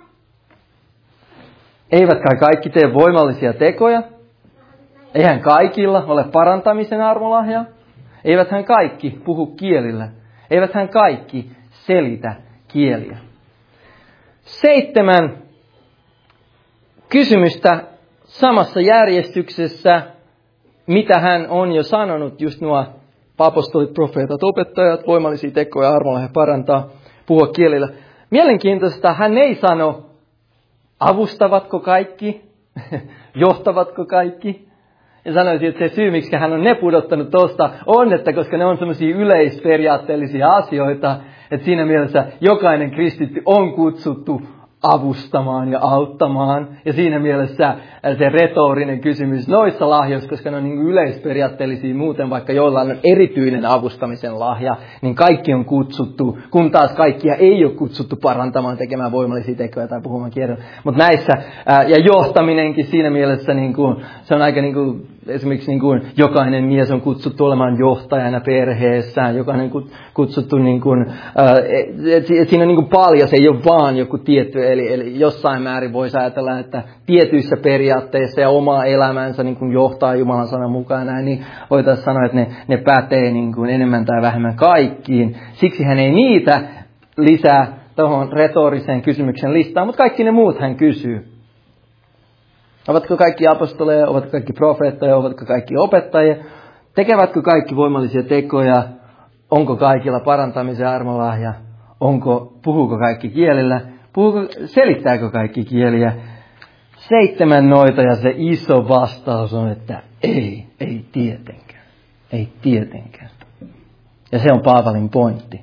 S1: Eivätkä kaikki tee voimallisia tekoja? Eihän kaikilla ole parantamisen armolahja? Eiväthän kaikki puhu kielillä? Eiväthän kaikki selitä kieliä? Seitsemän kysymystä samassa järjestyksessä, mitä hän on jo sanonut, just nuo apostolit, profeetat, opettajat, voimallisia tekoja, armolahja parantaa, puhua kielillä. Mielenkiintoista, hän ei sano avustavatko kaikki, johtavatko kaikki. Ja sanoisin, että se syy, miksi hän on ne pudottanut tuosta, on, että koska ne on semmoisia yleisperiaatteellisia asioita, että siinä mielessä jokainen kristitty on kutsuttu avustamaan ja auttamaan. Ja siinä mielessä se retorinen kysymys noissa lahjoissa, koska ne on niin yleisperiaatteellisia muuten, vaikka jollain on erityinen avustamisen lahja, niin kaikki on kutsuttu, kun taas kaikkia ei ole kutsuttu parantamaan, tekemään voimallisia tekoja tai puhumaan kielellä. Mutta näissä, ää, ja johtaminenkin siinä mielessä, niin kuin, se on aika niin kuin, esimerkiksi niin kuin, jokainen mies on kutsuttu olemaan johtajana perheessään, jokainen kutsuttu, niin kuin, ää, et, et siinä on niin kuin paljon, se ei ole vaan joku tietty, eli, eli jossain määrin voisi ajatella, että tietyissä periaatteissa ja omaa elämänsä niin kuin johtaa Jumalan sanan mukaan näin, niin voitaisiin sanoa, että ne, ne pätee niin kuin enemmän tai vähemmän kaikkiin. Siksi hän ei niitä lisää tuohon retoriseen kysymyksen listaan, mutta kaikki ne muut hän kysyy. Ovatko kaikki apostoleja, ovatko kaikki profeettoja, ovatko kaikki opettajia, tekevätkö kaikki voimallisia tekoja, onko kaikilla parantamisen armolahja, onko, puhuuko kaikki kielillä, puhuuko, selittääkö kaikki kieliä. Seitsemän noita ja se iso vastaus on, että ei, ei tietenkään, ei tietenkään. Ja se on Paavalin pointti.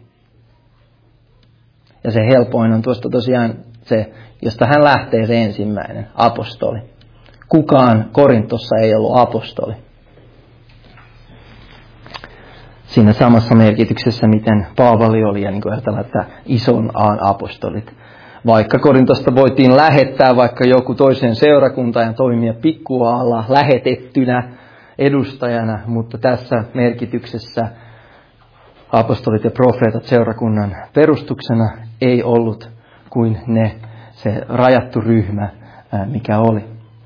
S1: Ja se helpoin on tuosta tosiaan se, josta hän lähtee se ensimmäinen, apostoli. Kukaan Korintossa ei ollut apostoli. Siinä samassa merkityksessä, miten Paavali oli, ja niin kuin ajatellaan, että ison A:n apostolit. Vaikka Korintosta voitiin lähettää vaikka joku toiseen seurakuntaan ja toimia pikkuaalla lähetettynä edustajana, mutta tässä merkityksessä apostolit ja profeetat seurakunnan perustuksena ei ollut kuin ne, se rajattu ryhmä, mikä oli.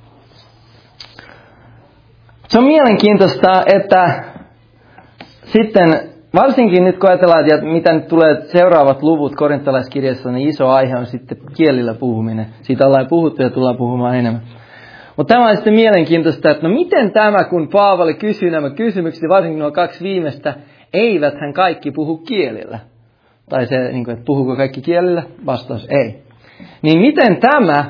S1: Se on mielenkiintoista, että sitten varsinkin nyt kun ajatellaan, että mitä nyt tulee seuraavat luvut korintolaiskirjassa, niin iso aihe on sitten kielillä puhuminen. Siitä ollaan puhuttu ja tullaan puhumaan enemmän. Mutta tämä on sitten mielenkiintoista, että no miten tämä, kun Paavali kysyy nämä kysymykset, varsinkin nuo kaksi viimeistä, eiväthän kaikki puhu kielillä. Tai se, niin kuin, että puhuuko kaikki kielillä? Vastaus ei. Niin miten tämä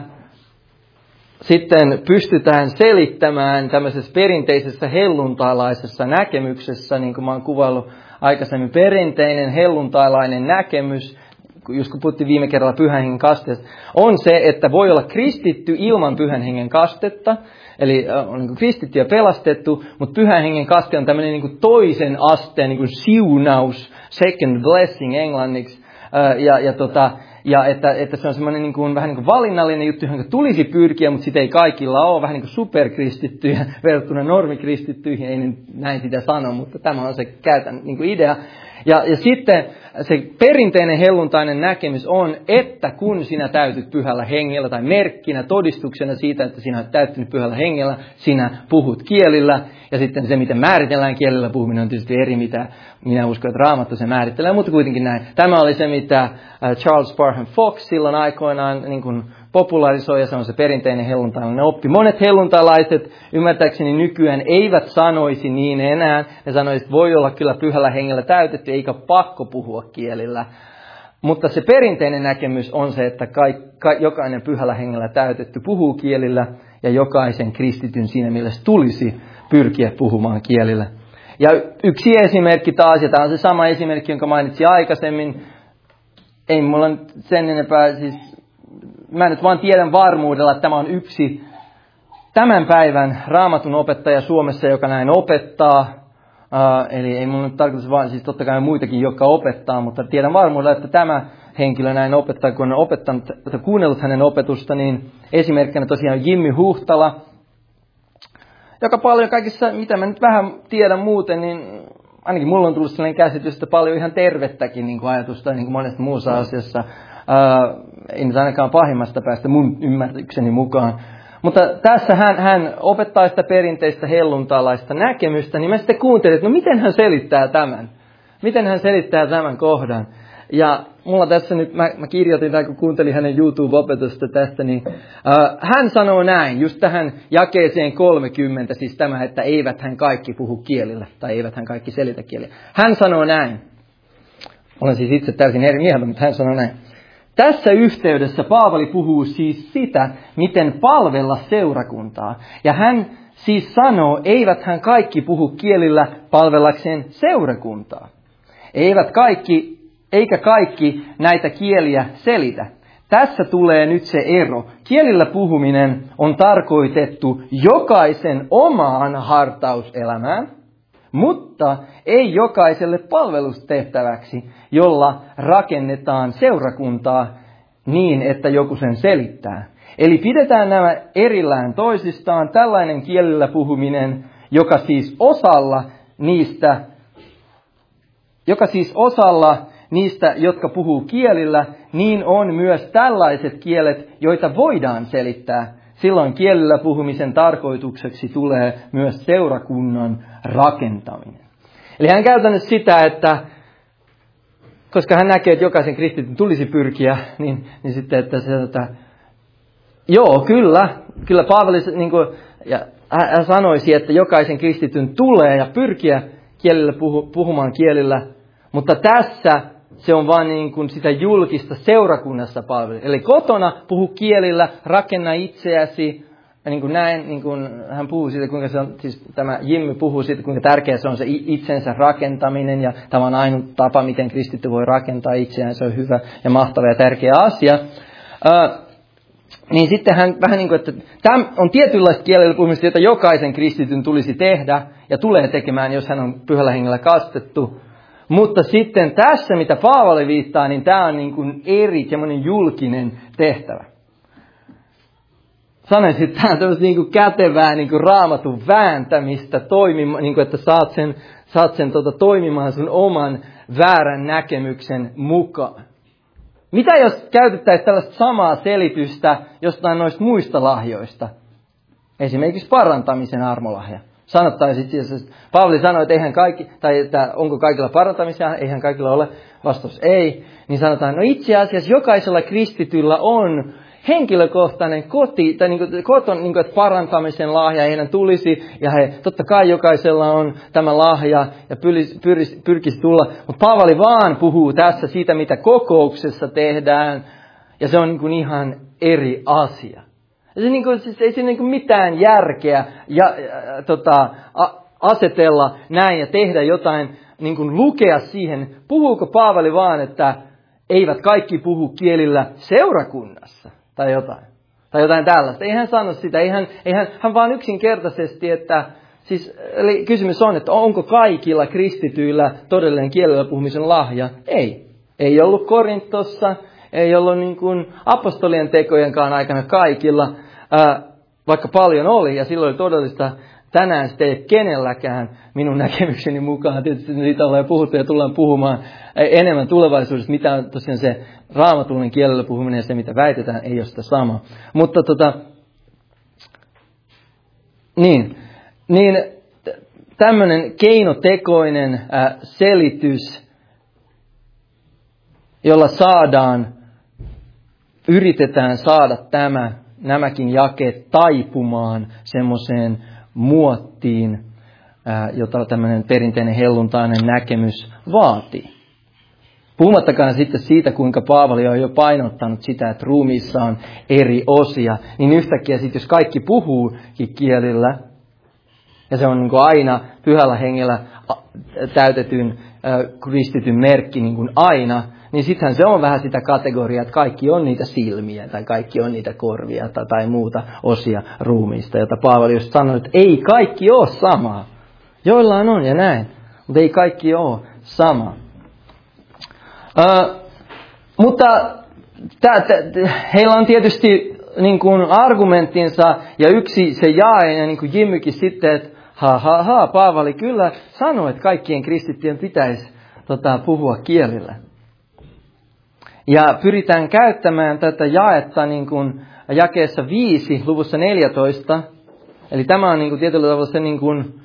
S1: sitten pystytään selittämään tämmöisessä perinteisessä helluntailaisessa näkemyksessä, niin kuin mä oon kuvaillut aikaisemmin, perinteinen helluntailainen näkemys, just kun puhuttiin viime kerralla pyhän hengen kasteesta, on se, että voi olla kristitty ilman pyhän hengen kastetta, eli on niin kuin kristitty ja pelastettu, mutta pyhän hengen kaste on tämmöinen niin kuin toisen asteen niin kuin siunaus, second blessing englanniksi, ja, ja tota, Ja että, että se on semmoinen niin kuin, vähän niin kuin valinnallinen juttu, johon tulisi pyrkiä, mutta sitä ei kaikilla ole. Vähän niin kuin superkristittyjä verrattuna normikristittyihin, ei näin sitä sano, mutta tämä on se käytän niin kuin idea. Ja, ja sitten se perinteinen helluntainen näkemys on, että kun sinä täytyt pyhällä hengellä tai merkkinä, todistuksena siitä, että sinä olet täyttynyt pyhällä hengellä, sinä puhut kielillä. Ja sitten se, miten määritellään kielellä puhuminen, on tietysti eri, mitä minä uskon, että Raamattu se määrittelee, mutta kuitenkin näin. Tämä oli se, mitä Charles Parham Fox silloin aikoinaan niin kuin popularisoi, ja se on se perinteinen helluntailainen oppi. Monet helluntailaiset, ymmärtääkseni nykyään, eivät sanoisi niin enää. Ne sanoisivat, että voi olla kyllä pyhällä hengellä täytetty, eikä pakko puhua kielillä. Mutta se perinteinen näkemys on se, että kaik, ka, jokainen pyhällä hengellä täytetty puhuu kielillä, ja jokaisen kristityn siinä mielessä tulisi pyrkiä puhumaan kielillä. Ja yksi esimerkki taas, ja tämä on se sama esimerkki, jonka mainitsin aikaisemmin. Ei mulla sen enempää, siis mä nyt vaan tiedän varmuudella, että tämä on yksi tämän päivän Raamatun opettaja Suomessa, joka näin opettaa. Uh, eli ei mulla nyt tarkoitus vaan, siis totta kai muitakin, jotka opettaa, mutta tiedän varmuudella, että tämä henkilö näin opettaa, kun on opettanut, kuunnellut hänen opetusta, niin esimerkkinä tosiaan Jimmy Huhtala, joka paljon kaikissa, mitä mä nyt vähän tiedän muuten, niin ainakin mulla on tullut sellainen käsitys, että paljon ihan tervettäkin niin kuin ajatusta niin kuin monesta muussa asiassa. Ää, ei nyt ainakaan pahimmasta päästä mun ymmärrykseni mukaan. Mutta tässä hän, hän opettaa sitä perinteistä helluntalaista näkemystä, niin mä sitten kuuntelin, että no miten hän selittää tämän? Miten hän selittää tämän kohdan? Ja mulla tässä nyt, mä, mä kirjoitin tai kun kuuntelin hänen YouTube-opetusta tästä, niin äh, hän sanoo näin, just tähän jakeeseen kolmekymmentä, siis tämä, että eivät hän kaikki puhu kielillä, tai eivät hän kaikki selitä kielillä. Hän sanoo näin, olen siis itse täysin eri mieltä, mutta hän sanoo näin. Tässä yhteydessä Paavali puhuu siis sitä, miten palvella seurakuntaa. Ja hän siis sanoo, eivät hän kaikki puhu kielillä palvellakseen seurakuntaa. Eivät kaikki, eikä kaikki näitä kieliä selitä. Tässä tulee nyt se ero. Kielillä puhuminen on tarkoitettu jokaisen omaan hartauselämään, mutta ei jokaiselle palvelustehtäväksi, jolla rakennetaan seurakuntaa niin, että joku sen selittää. Eli pidetään nämä erillään toisistaan. Tällainen kielillä puhuminen, joka siis osalla niistä, joka siis osalla niistä, jotka puhuu kielillä, niin on myös tällaiset kielet, joita voidaan selittää. Silloin kielillä puhumisen tarkoitukseksi tulee myös seurakunnan rakentaminen. Eli hän käytännössä sitä, että koska hän näkee, että jokaisen kristityn tulisi pyrkiä, niin, niin sitten, että se, että joo, kyllä, kyllä Paavali niin kuin, ja hän sanoisi, että jokaisen kristityn tulee ja pyrkiä kielillä puhu, puhumaan kielillä, mutta tässä se on vain niin kuin sitä julkista seurakunnassa palvelu. Eli kotona puhu kielillä, rakenna itseäsi. Ja niin kuin näin, niin kuin hän puhuu siitä, kuinka se on, siis tämä Jimmy puhuu siitä, kuinka tärkeää se on se itsensä rakentaminen. Ja tämä on ainut tapa, miten kristitty voi rakentaa itseään. Se on hyvä ja mahtava ja tärkeä asia. Äh, niin sitten hän vähän niin kuin, että tämä on tietynlaista kielellä puhumista, jota jokaisen kristityn tulisi tehdä ja tulee tekemään, jos hän on pyhällä hengellä kastettu. Mutta sitten tässä, mitä Paavali viittaa, niin tämä on niin kuin eri, semmoinen julkinen tehtävä. Sanoisin, että tämä on tämmöistä niin kuin kätevää niin kuin raamatun vääntämistä, toimima, niin kuin, että saat sen, saat sen tota, toimimaan sun oman väärän näkemyksen mukaan. Mitä jos käytettäisiin tällaista samaa selitystä jostain noista muista lahjoista? Esimerkiksi parantamisen armolahja. Sanottaisiin, että Paavali sanoi, että eihän kaikki, tai että onko kaikilla parantamisia, eihän kaikilla ole, vastaus ei. Niin sanotaan, no itse asiassa jokaisella kristityllä on henkilökohtainen koti, tai niin kuin, koton niin kuin, että parantamisen lahja heidän tulisi, ja he, totta kai jokaisella on tämä lahja, ja pyris, pyris, pyrkisi tulla. Mutta Paavali vaan puhuu tässä siitä, mitä kokouksessa tehdään, ja se on niin kuin ihan eri asia. Se niin kuin, siis ei siinä niin kuin mitään järkeä ja, ja, tota, a, asetella näin ja tehdä jotain, niin kuin lukea siihen. Puhuuko Paavali vaan, että eivät kaikki puhu kielillä seurakunnassa tai jotain. Tai jotain tällaista. Ei hän sano sitä. Ei hän, ei hän, hän vaan yksinkertaisesti, että siis, eli kysymys on, että onko kaikilla kristityillä todellinen kielellä puhumisen lahja? Ei. Ei ollut Korintossa. Ei ollut niin kuin apostolien tekojenkaan aikana kaikilla, ää, vaikka paljon oli, ja silloin oli todellista. Tänään sitä ei kenelläkään minun näkemykseni mukaan. Tietysti siitä ollaan puhuttu ja tullaan puhumaan enemmän tulevaisuudessa, mitä on tosiaan se raamatullinen kielellä puhuminen ja se, mitä väitetään, ei ole sitä sama. Mutta tota, niin, niin tämmöinen keinotekoinen ää, selitys, jolla saadaan, yritetään saada tämä, nämäkin jakeet taipumaan semmoiseen muottiin, jota tämmöinen perinteinen helluntainen näkemys vaatii. Puhumattakaan sitten siitä, kuinka Paavali on jo painottanut sitä, että ruumiissa on eri osia, niin yhtäkkiä sitten, jos kaikki puhuukin kielillä, ja se on niin kuin aina pyhällä hengellä täytetyn kristityn merkki niin kuin aina, niin sittenhän se on vähän sitä kategoriaa, että kaikki on niitä silmiä tai kaikki on niitä korvia tai, tai muuta osia ruumiista, jota Paavali just sanoi, että ei kaikki ole samaa. Joillain on ja näin, mutta ei kaikki ole sama. Uh, mutta tää, tää, heillä on tietysti niin kuin argumenttinsa ja yksi se jae ja niin kuin Jimmykin sitten, että ha ha ha, Paavali kyllä sanoi, että kaikkien kristittyjen pitäisi tota, puhua kielillä. Ja pyritään käyttämään tätä jaetta niin kuin jakeessa viisi luvussa neljätoista. Eli tämä on niin kuin tietyllä tavalla se niin kuin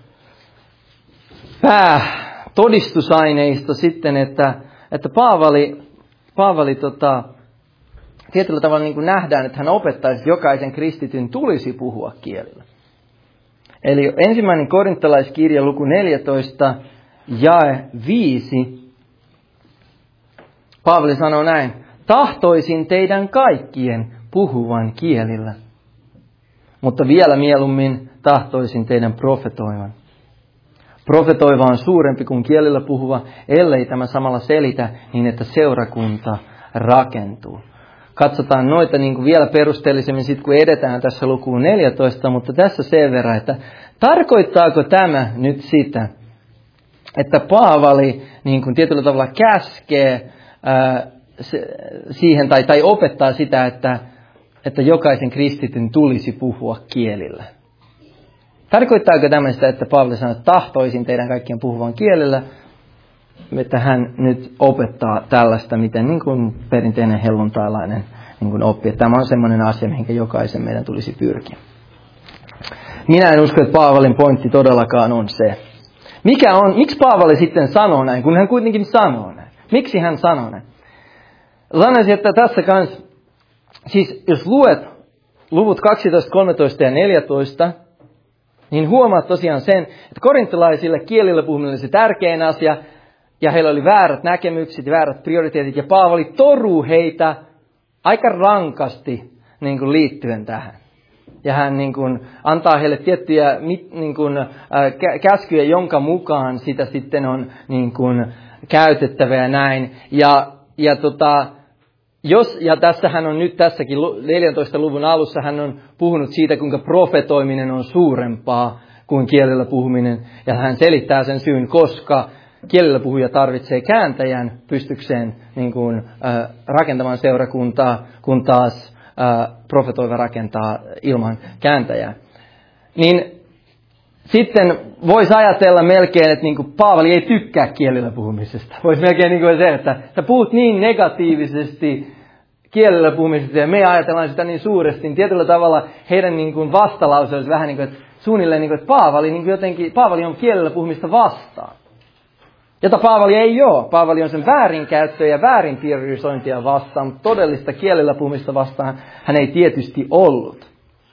S1: päätodistusaineisto sitten, että, että Paavali, Paavali tota, tietyllä tavalla niin kuin nähdään, että hän opettaisi, että jokaisen kristityn tulisi puhua kielillä. Eli ensimmäinen korintalaiskirja luku neljätoista jae viisi. Paavali sanoo näin. tahtoisin teidän kaikkien puhuvan kielillä. Mutta vielä mieluummin tahtoisin teidän profetoivan. Profetoiva on suurempi kuin kielillä puhuva, ellei tämä samalla selitä niin, että seurakunta rakentuu. Katsotaan noita niin kuin vielä perusteellisemmin sitten, kun edetään tässä lukuun neljätoista, mutta tässä sen verran, että tarkoittaako tämä nyt sitä, että Paavali niin kuin tietyllä tavalla käskee ää, se, siihen tai, tai opettaa sitä, että, että jokaisen kristityn tulisi puhua kielillä. Tarkoittaako tämä sitä, että Paavali sanoo, että tahtoisin teidän kaikkien puhuvan kielellä, että hän nyt opettaa tällaista, miten niin kuin perinteinen helluntailainen niin kuin oppii. Tämä on semmoinen asia, mihin jokaisen meidän tulisi pyrkiä. Minä en usko, että Paavalin pointti todellakaan on se. Mikä on, miksi Paavali sitten sanoo näin, kun hän kuitenkin sanoo näin? Miksi hän sanoo näin? Sanoisin, että tässä kanssa, siis jos luet luvut kaksitoista, kolmetoista ja neljätoista, niin huomaat tosiaan sen, että korintolaisille kielillä puhuminen oli se tärkein asia, ja heillä oli väärät näkemykset ja väärät prioriteetit, ja Paavali toruu heitä aika rankasti niin kuin liittyen tähän. Ja hän niin kuin antaa heille tiettyjä niin kuin, äh, käskyjä, jonka mukaan sitä sitten on niin kuin käytettävä ja näin. Ja, ja, tota, jos, ja tässähän on nyt tässäkin neljäntoista luvun alussa hän on puhunut siitä, kuinka profetoiminen on suurempaa kuin kielellä puhuminen. Ja hän selittää sen syyn, koska kielellä puhuja tarvitsee kääntäjän pystykseen niin kuin, äh, rakentamaan seurakuntaa, kun taas äh, profetoiva rakentaa ilman kääntäjää. Niin sitten voisi ajatella melkein, että niin kuin Paavali ei tykkää kielellä puhumisesta. Voisi melkein niin kuin se, että sä puhut niin negatiivisesti kielellä puhumisesta ja me ajatellaan sitä niin suuresti. Niin tietyllä tavalla heidän niin kuin vastalause olisi vähän niin kuin, että suunnilleen niin kuin, että Paavali, niin kuin jotenkin, Paavali on kielellä puhumista vastaan. Jota Paavali ei ole. Paavali on sen väärinkäyttöä ja väärinpriorisointia vastaan, mutta todellista kielellä puhumista vastaan hän ei tietysti ollut.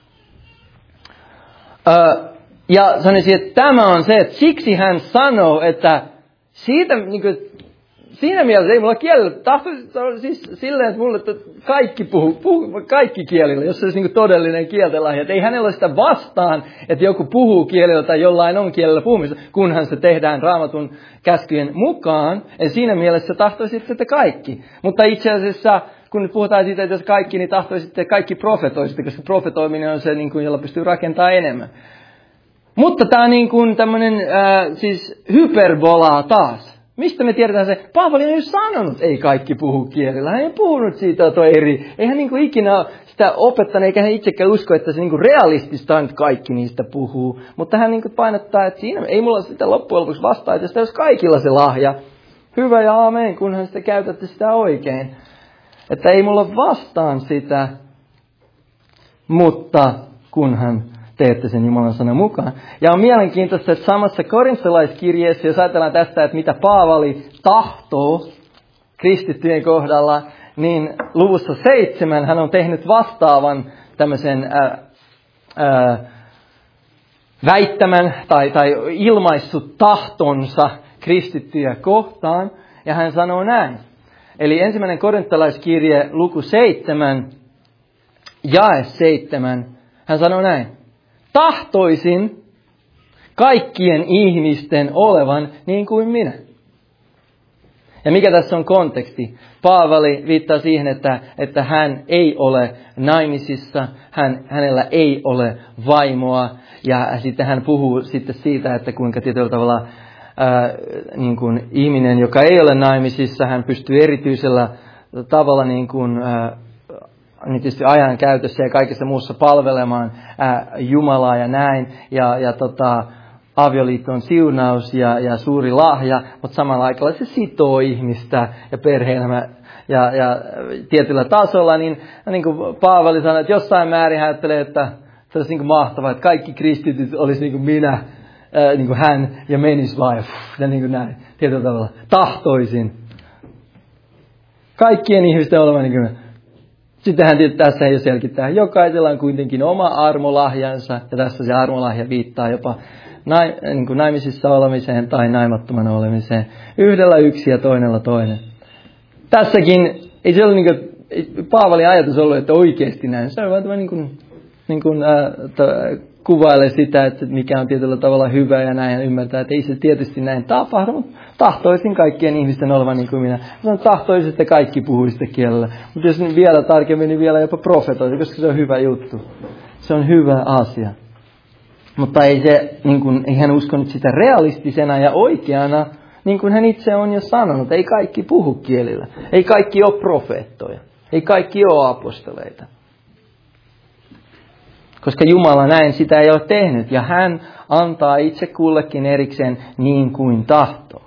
S1: Öö, ja sanoisin, että tämä on se, että siksi hän sanoo, että siitä, niin kuin, siinä mielessä ei mulla kielellä, tahto siis silleen, että mulle että kaikki puhuu, puhuu kaikki kielillä, jos se olisi niin kuin todellinen kieltelahja. Että ei hänellä ole sitä vastaan, että joku puhuu kielellä tai jollain on kielellä puhumista, kunhan se tehdään Raamatun käskyjen mukaan. Ja siinä mielessä tahtoisitte, että kaikki. Mutta itse asiassa, kun nyt puhutaan siitä, että jos kaikki, niin tahtoisitte, että kaikki profetoisitte, koska profetoiminen on se, niin kuin, jolla pystyy rakentamaan enemmän. Mutta tämä on niin kuin tämmöinen äh, siis hyperbolaa taas. Mistä me tiedetään se? Paavali ei ole sanonut, ei kaikki puhu kielellä. Hän ei puhunut siitä, että on eri. Ei hän niin kuin ikinä sitä opettanut, eikä hän itsekään usko, että se niin kuin realistista on, että kaikki niistä puhuu. Mutta hän niin kuin painottaa, että siinä ei mulla sitä loppujen lopuksi vastaa, että sitä olisi kaikilla se lahja. Hyvä ja aamen, kunhan sitä käytätte sitä oikein. Että ei mulla vastaan sitä, mutta kunhan teette sen Jumalan sanan mukaan. Ja on mielenkiintoista, että samassa korintolaiskirjeessä, jos ajatellaan tästä, että mitä Paavali tahtoo kristittyjen kohdalla, niin luvussa seitsemän hän on tehnyt vastaavan tämmöisen ää, ää, väittämän tai, tai ilmaissut tahtonsa kristittyjä kohtaan. Ja hän sanoo näin. Eli ensimmäinen korintolaiskirje luku seitsemän, jae seitsemän, hän sanoo näin. Tahtoisin kaikkien ihmisten olevan niin kuin minä. Ja mikä tässä on konteksti? Paavali viittaa siihen, että, että hän ei ole naimisissa, hän, hänellä ei ole vaimoa. Ja sitten hän puhuu sitten siitä, että kuinka tietyllä tavalla ää, niin kuin ihminen, joka ei ole naimisissa, hän pystyy erityisellä tavalla niin kuin, ää, niin tietysti ajan käytössä ja kaikessa muussa palvelemaan ää, Jumalaa ja näin. Ja, ja tota, avioliitto on siunaus ja, ja suuri lahja, mutta samalla aikaa se sitoo ihmistä ja perhe-elämä ja, ja tietyllä tasolla. Niin, niin kuin Paavali sanoi, että jossain määrin hän ajattelee, että se olisi niin kuin mahtavaa, että kaikki kristityt olisi niin kuin minä, ää, niin kuin hän ja menis vaan. Ja niin kuin näin, tietyllä tavalla tahtoisin kaikkien ihmisten olevan niin kuin sitten hän tässä ei ole selkittää. Jokaisella on kuitenkin oma armolahjansa, ja tässä se armolahja viittaa jopa nai, niin kuin naimisissa olemiseen tai naimattomana olemiseen. Yhdellä yksi ja toinella toinen. Tässäkin ei se ole niin kuin, Paavalin ajatus ollut, että oikeasti näin. Se on vaan tämä niin kuin, niin kuin, äh, t- kuvailee sitä, että mikä on tietyllä tavalla hyvä ja näin, ja ymmärtää, että ei se tietysti näin tapahdu, mutta tahtoisin kaikkien ihmisten olevan niin kuin minä. Mä tahtoisin, että kaikki puhuisitte kielellä. Mutta jos vielä tarkemmin, niin vielä jopa profetoisi, koska se on hyvä juttu. Se on hyvä asia. Mutta ei, se, niin kuin, ei hän uskonut sitä realistisena ja oikeana, niin kuin hän itse on jo sanonut. Ei kaikki puhu kielillä. Ei kaikki ole profeettoja. Ei kaikki ole apostoleita. Koska Jumala näin sitä ei ole tehnyt. Ja hän antaa itse kullekin erikseen niin kuin tahtoo.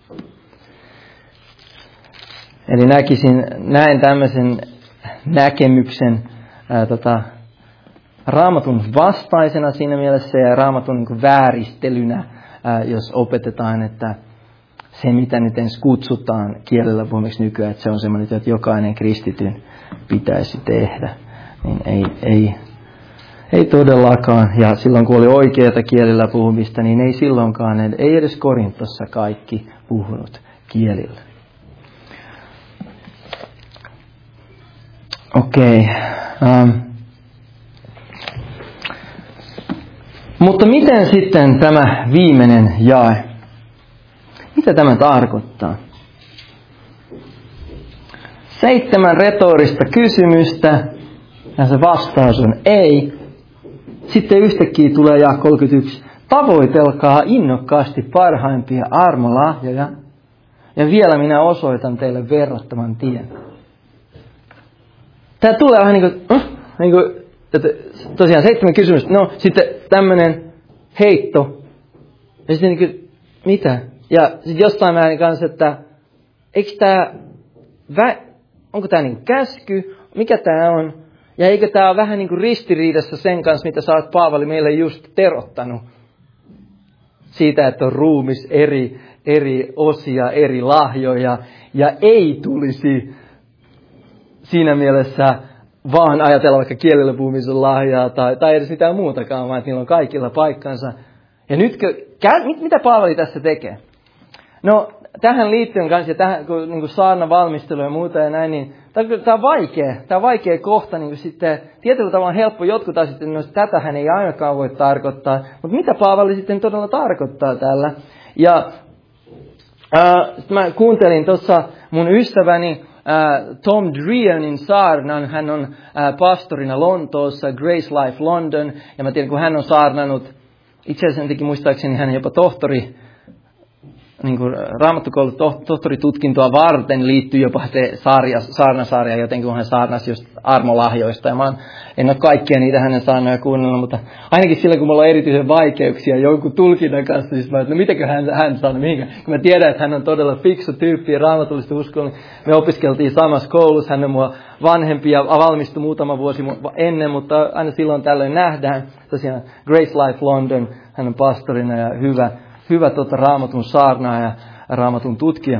S1: Eli näkisin, näen tämmöisen näkemyksen ää, tota, Raamatun vastaisena siinä mielessä ja Raamatun niin kuin vääristelynä, ää, jos opetetaan, että se mitä nyt ens kutsutaan kielellä puhumiksi nykyään, että se on semmoinen, että jokainen kristityn pitäisi tehdä. Niin ei, ei, ei todellakaan. Ja silloin kun oli oikeata kielellä puhumista, niin ei silloinkaan, ei edes Korintossa kaikki puhunut kielillä. Okei. Okay. Um. Mutta miten sitten tämä viimeinen jae? Mitä tämä tarkoittaa? Seitsemän retorista kysymystä ja se vastaus on ei. Sitten yhtäkkiä tulee jae kolmekymmentäyksi. Tavoitelkaa innokkaasti parhaimpia armolahjoja ja vielä minä osoitan teille verrattoman tien. Tämä tulee vähän niin kuin, äh, niin kuin että tosiaan seitsemän kysymystä. No sitten tämmöinen heitto. Ja sitten niin kuin, mitä? Ja sitten jostain määrin kanssa, että eikö tämä, onko tämä niin kuin käsky? Mikä tämä on? Ja eikö tämä ole vähän niin kuin ristiriidassa sen kanssa, mitä sä oot Paavali meille just terottanut? Siitä, että on ruumis eri, eri osia, eri lahjoja. Ja ei tulisi siinä mielessä vaan ajatella vaikka kielellä puhumisen lahjaa tai, tai edes mitään muutakaan, vaan että niillä on kaikilla paikkansa. Ja nytkö, mit, mitä Paavali tässä tekee? No, tähän liittyen kanssa, ja tähän, kun niin kuin saarnan valmistelu ja muuta ja näin, niin tämä on vaikea. Tämä on vaikea kohta, niin kuin sitten tietyllä tavalla on helppo. Jotkut asiat, no tätähän ei ainakaan voi tarkoittaa. Mutta mitä Paavali sitten todella tarkoittaa tällä? Ja äh, mä kuuntelin tuossa mun ystäväni, Uh, Tom Drianin saarnan, hän on uh, pastorina Lontoossa, Grace Life London, ja mä tiedän, kun hän on saarnannut, itse asiassa teki muistaakseni hän jopa tohtori, niin kuin raamattukoulut to, tohtoritutkintoa varten liittyy jopa se sarja, saarnasarja, jotenkin kun hän saarnasi just armolahjoista, ja mä oon, en ole kaikkia niitä hänen saarnoja kuunnellut, mutta ainakin silloin, kun mulla on erityisen vaikeuksia jonkun tulkinnan kanssa, siis mä, että no mitäkö hän, hän sanoi, mihinkä, kun mä tiedän, että hän on todella fiksu tyyppi ja raamatullista uskoa, me opiskeltiin samassa koulussa, hän on mua vanhempi ja valmistui muutama vuosi ennen, mutta aina silloin tällöin nähdään, tosiaan Grace Life London, hän on pastorina ja hyvä, hyvä tota, raamatun saarnaaja ja raamatun tutkija.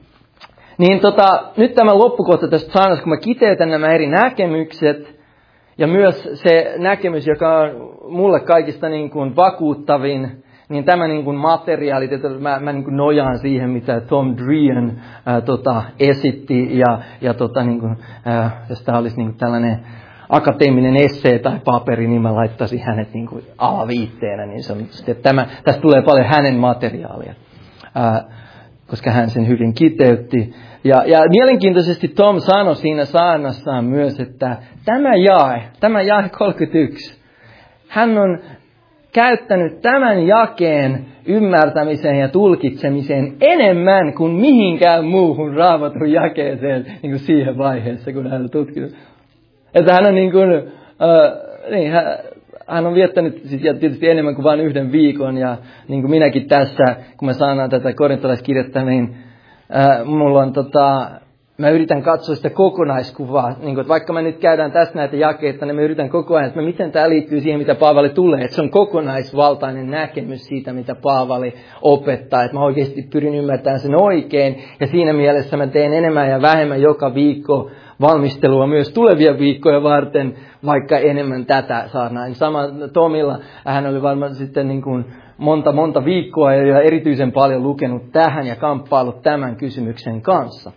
S1: Niin tota, nyt tämä loppukohta tästä saarnasta, kun mä kiteytän nämä eri näkemykset, ja myös se näkemys, joka on mulle kaikista niin kuin vakuuttavin, niin tämä niin kuin materiaali, että mä, mä niin kuin nojaan siihen, mitä Tom Drian ää, tota, esitti, ja, ja tota, niin kuin, ää, jos tämä olisi niin kuin tällainen akateeminen essee tai paperi, niin mä laittaisin hänet niin kuin alaviitteenä, niin se on, että tämä, tästä tulee paljon hänen materiaalia, ää, koska hän sen hyvin kiteytti. Ja, ja mielenkiintoisesti Tom sanoi siinä saarnassaan myös, että tämä jae, tämä jae kolmekymmentäyksi, hän on käyttänyt tämän jakeen ymmärtämiseen ja tulkitsemiseen enemmän kuin mihinkään muuhun Raamatun jakeeseen niin kuin siihen vaiheessa, kun hän on tutkinut. Että hän on niin kuin, äh, niin, hän, hän on viettänyt siis tietysti enemmän kuin vain yhden viikon, ja niin kuin minäkin tässä, kun mä saanaan tätä korintolaiskirjettä, niin äh, mulla on tota, mä yritän katsoa sitä kokonaiskuvaa, niin kuin, että vaikka mä nyt käydään tässä näitä jakeita, niin mä yritän koko ajan, että miten tämä liittyy siihen, mitä Paavali tulee, että se on kokonaisvaltainen näkemys siitä, mitä Paavali opettaa, että mä oikeasti pyrin ymmärtämään sen oikein, ja siinä mielessä mä teen enemmän ja vähemmän joka viikko valmistelua myös tulevia viikkoja varten, vaikka enemmän tätä saarnaa. Niin sama Tomilla, hän oli varmaan sitten niin kuin monta monta viikkoa ja erityisen paljon lukenut tähän ja kamppailut tämän kysymyksen kanssa.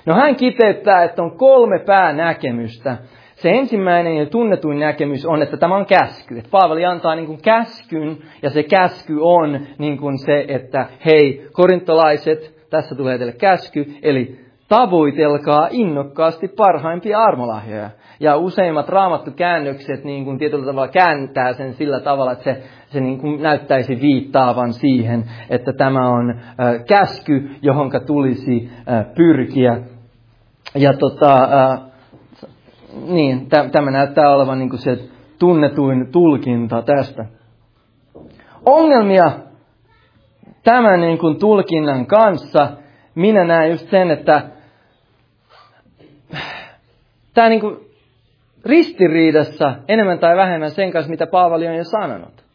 S1: No hän kiteyttää, että on kolme päänäkemystä. Se ensimmäinen ja tunnetuin näkemys on, että tämä on käsky. Että Paavali antaa niin kuin käskyn, ja se käsky on niin kuin se, että hei, korintolaiset, tässä tulee teille käsky, eli tavoitelkaa innokkaasti parhaimpia armolahjoja. Ja useimmat raamattukäännökset niin kuin tietyllä tavalla kääntää sen sillä tavalla, että se, se niin kuin näyttäisi viittaavan siihen, että tämä on äh, käsky, johonka tulisi äh, pyrkiä. Ja tota, äh, niin, täm, tämä näyttää olevan niin kuin se tunnetuin tulkinta tästä. Ongelmia tämän niin kuin tulkinnan kanssa minä näen just sen, että tämä niin kuin ristiriidassa enemmän tai vähemmän sen kanssa, mitä Paavali on jo sanonut.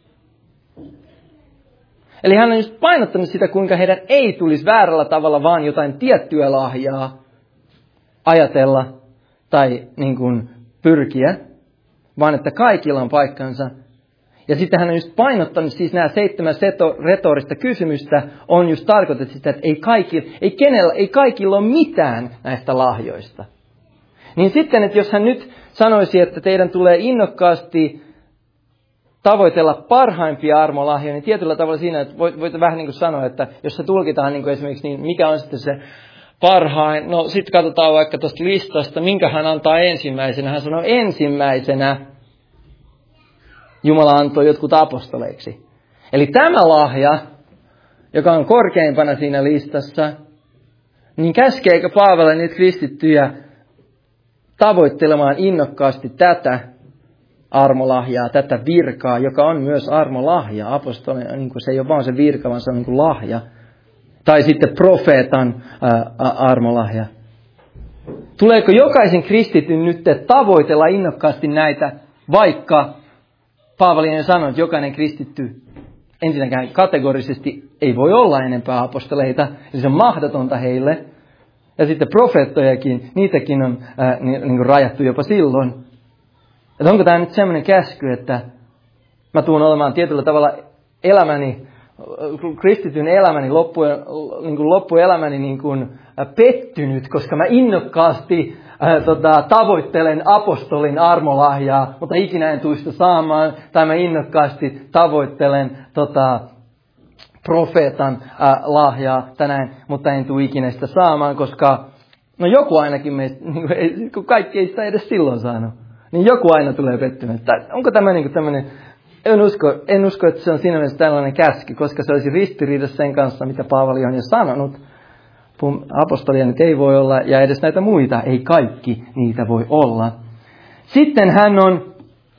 S1: Eli hän on just painottanut sitä, kuinka heidän ei tulisi väärällä tavalla vaan jotain tiettyä lahjaa ajatella tai niin kuin pyrkiä, vaan että kaikilla on paikkansa. Ja sitten hän on just painottanut, siis nämä seitsemän retorista kysymystä on just tarkoitettu sitä, että ei kaikilla, ei kenellä, ei kaikilla ole mitään näistä lahjoista. Niin sitten, että jos hän nyt sanoisi, että teidän tulee innokkaasti tavoitella parhaimpia armolahjoja, niin tietyllä tavalla siinä, että voit, voit vähän niin kuin sanoa, että jos se tulkitaan niin kuin esimerkiksi, niin mikä on sitten se parhain, no sitten katsotaan vaikka tuosta listasta, minkä hän antaa ensimmäisenä. Hän sanoo ensimmäisenä, Jumala antoi jotkut apostoleiksi. Eli tämä lahja, joka on korkeimpana siinä listassa, niin käskeekö Paavali niitä kristittyjä tavoittelemaan innokkaasti tätä armolahjaa, tätä virkaa, joka on myös armolahja. Apostoli, niin kuin se ei ole vaan se virka, vaan se on niin kuin lahja. Tai sitten profeetan ää, armolahja. Tuleeko jokaisen kristityn nyt tavoitella innokkaasti näitä, vaikka Paavali on sanonut, että jokainen kristitty ensinnäkään kategorisesti ei voi olla enempää apostoleita, eli se on mahdotonta heille. Ja sitten profeettojakin, niitäkin on ää, niin, niin kuin rajattu jopa silloin. Että onko tämä nyt semmoinen käsky, että mä tuun olemaan tietyllä tavalla elämäni, kristityn elämäni, loppu, niin kuin loppuelämäni niin kuin pettynyt, koska mä innokkaasti ää, tota, tavoittelen apostolin armolahjaa, mutta ikinä en tule sitä saamaan, tai mä innokkaasti tavoittelen tota, profeetan ää, lahjaa tänään, mutta en tule ikinä sitä saamaan, koska no joku ainakin meistä, niin kun kaikki ei sitä edes silloin saanut, niin joku aina tulee pettynyt. Onko tämä niin kuin tämmöinen, en usko, en usko, että se on siinä mielessä tällainen käsky, koska se olisi ristiriidassa sen kanssa, mitä Paavali on jo sanonut. Apostolia nyt ei voi olla, ja edes näitä muita, ei kaikki niitä voi olla. Sitten hän on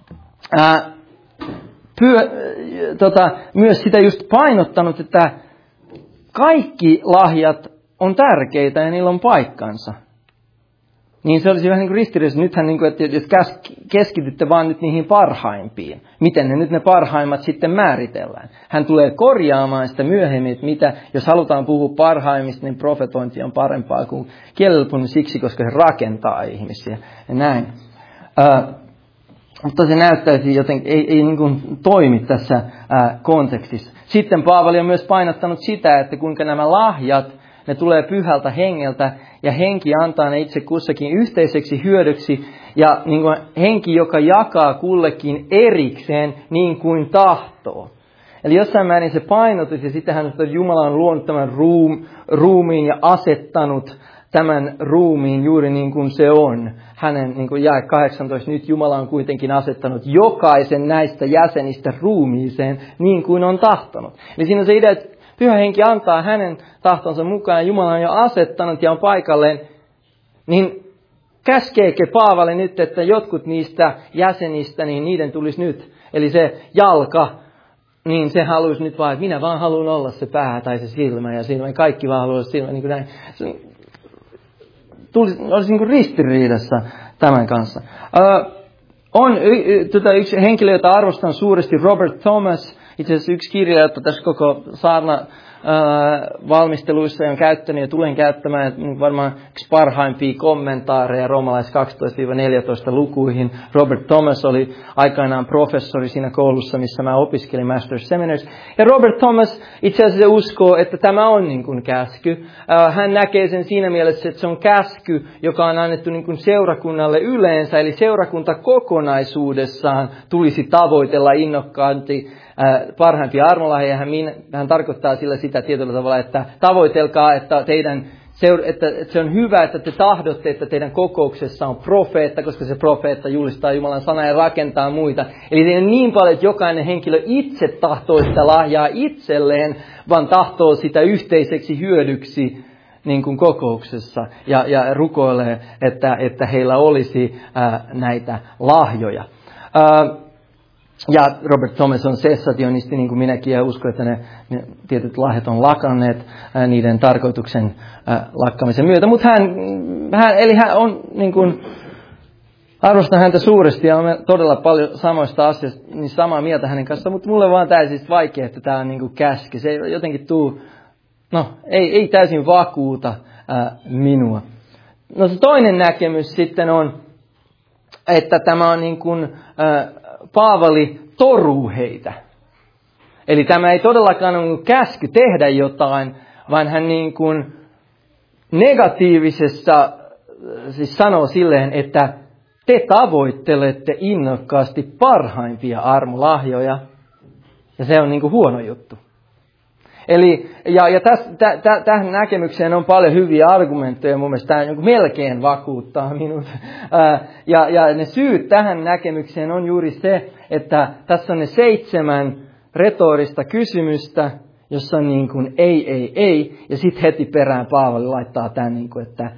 S1: ää, pyö, tota, myös sitä just painottanut, että kaikki lahjat on tärkeitä ja niillä on paikkansa. Niin se olisi vähän niin kuin ristiriidassa. Nythän, niin kuin, että jos keskitytte vaan nyt niihin parhaimpiin, miten ne nyt ne parhaimmat sitten määritellään. Hän tulee korjaamaan sitä myöhemmin, että mitä, jos halutaan puhua parhaimmista, niin profetointi on parempaa kuin kielellepun siksi, koska se rakentaa ihmisiä ja näin. Äh, mutta se näyttäisi jotenkin, ei, ei niin kuin toimi tässä äh, kontekstissa. Sitten Paavali on myös painottanut sitä, että kuinka nämä lahjat, ne tulee pyhältä hengeltä ja henki antaa ne itse kussakin yhteiseksi hyödyksi ja niin kuin henki, joka jakaa kullekin erikseen niin kuin tahtoo. Eli jossain määrin se painotus ja sittenhän, että Jumala on luonut tämän ruum, ruumiin ja asettanut tämän ruumiin juuri niin kuin se on. Hänen niin kuin jae kahdeksantoista, nyt Jumala on kuitenkin asettanut jokaisen näistä jäsenistä ruumiiseen niin kuin on tahtonut. Eli siinä on se idea, että Pyhä Henki antaa hänen tahtonsa mukaan ja Jumala on jo asettanut ja on paikalleen, niin käskeekö Paavali nyt, että jotkut niistä jäsenistä, niin niiden tulisi nyt. Eli se jalka, niin se haluaisi nyt vaan, että minä vaan haluan olla se pää tai se silmä ja silmä. Kaikki vaan haluaa olla silmä, niin kuin näin. Se tulisi, olisi niin kuin ristiriidassa tämän kanssa. Uh, on y, y, tota, yksi henkilö, jota arvostan suuresti, Robert Thomas. Itse asiassa yksi kirja, jota tässä koko saarna valmisteluissa ja on käyttänyt ja tulen käyttämään varmaan yksi parhaimpia kommentaareja roomalais kaksitoista neljätoista lukuihin. Robert Thomas oli aikanaan professori siinä koulussa, missä mä opiskelin Master's Seminaries. Ja Robert Thomas itse asiassa uskoo, että tämä on niin kuin käsky. Hän näkee sen siinä mielessä, että se on käsky, joka on annettu niin kuin seurakunnalle yleensä, eli seurakunta kokonaisuudessaan tulisi tavoitella innokkaasti parhaimpia armolahjoja. Hän, hän tarkoittaa sillä sitä tietyllä tavalla, että tavoitelkaa, että, teidän, että, että se on hyvä, että te tahdotte, että teidän kokouksessa on profeetta, koska se profeetta julistaa Jumalan sanaa ja rakentaa muita. Eli ei niin paljon, että jokainen henkilö itse tahtoo sitä lahjaa itselleen, vaan tahtoo sitä yhteiseksi hyödyksi niin kuin kokouksessa ja, ja rukoilee, että, että heillä olisi ää, näitä lahjoja. Ää, Ja Robert Thomas on sessationisti, niin kuin minäkin, ja uskon, että ne, ne tietyt lahjat on lakanneet ää, niiden tarkoituksen ää, lakkamisen myötä. Mutta hän, hän, eli hän on, niin kuin, arvostan häntä suuresti ja olen todella paljon samoista asioista niin samaa mieltä hänen kanssaan, mutta mulle vaan täysin vaikea, että tämä on niin kuin käski. Se ei jotenkin tuu, no ei, ei täysin vakuuta ää, minua. No se toinen näkemys sitten on, että tämä on niin kuin ää, Paavali toruu heitä. Eli tämä ei todellakaan ole käsky tehdä jotain, vaan hän niin kuin negatiivisessa siis sanoo silleen, että te tavoittelette innokkaasti parhaimpia armolahjoja. Ja se on niin kuin huono juttu. Eli, ja, ja täs, tä, tä, tähän näkemykseen on paljon hyviä argumentteja, mun mielestä tämä niin melkein vakuuttaa minut. Ää, ja, ja ne syyt tähän näkemykseen on juuri se, että tässä on ne seitsemän retorista kysymystä, jossa on niin kuin ei, ei, ei, ja sitten heti perään Paavali laittaa tämän, niin kuin, että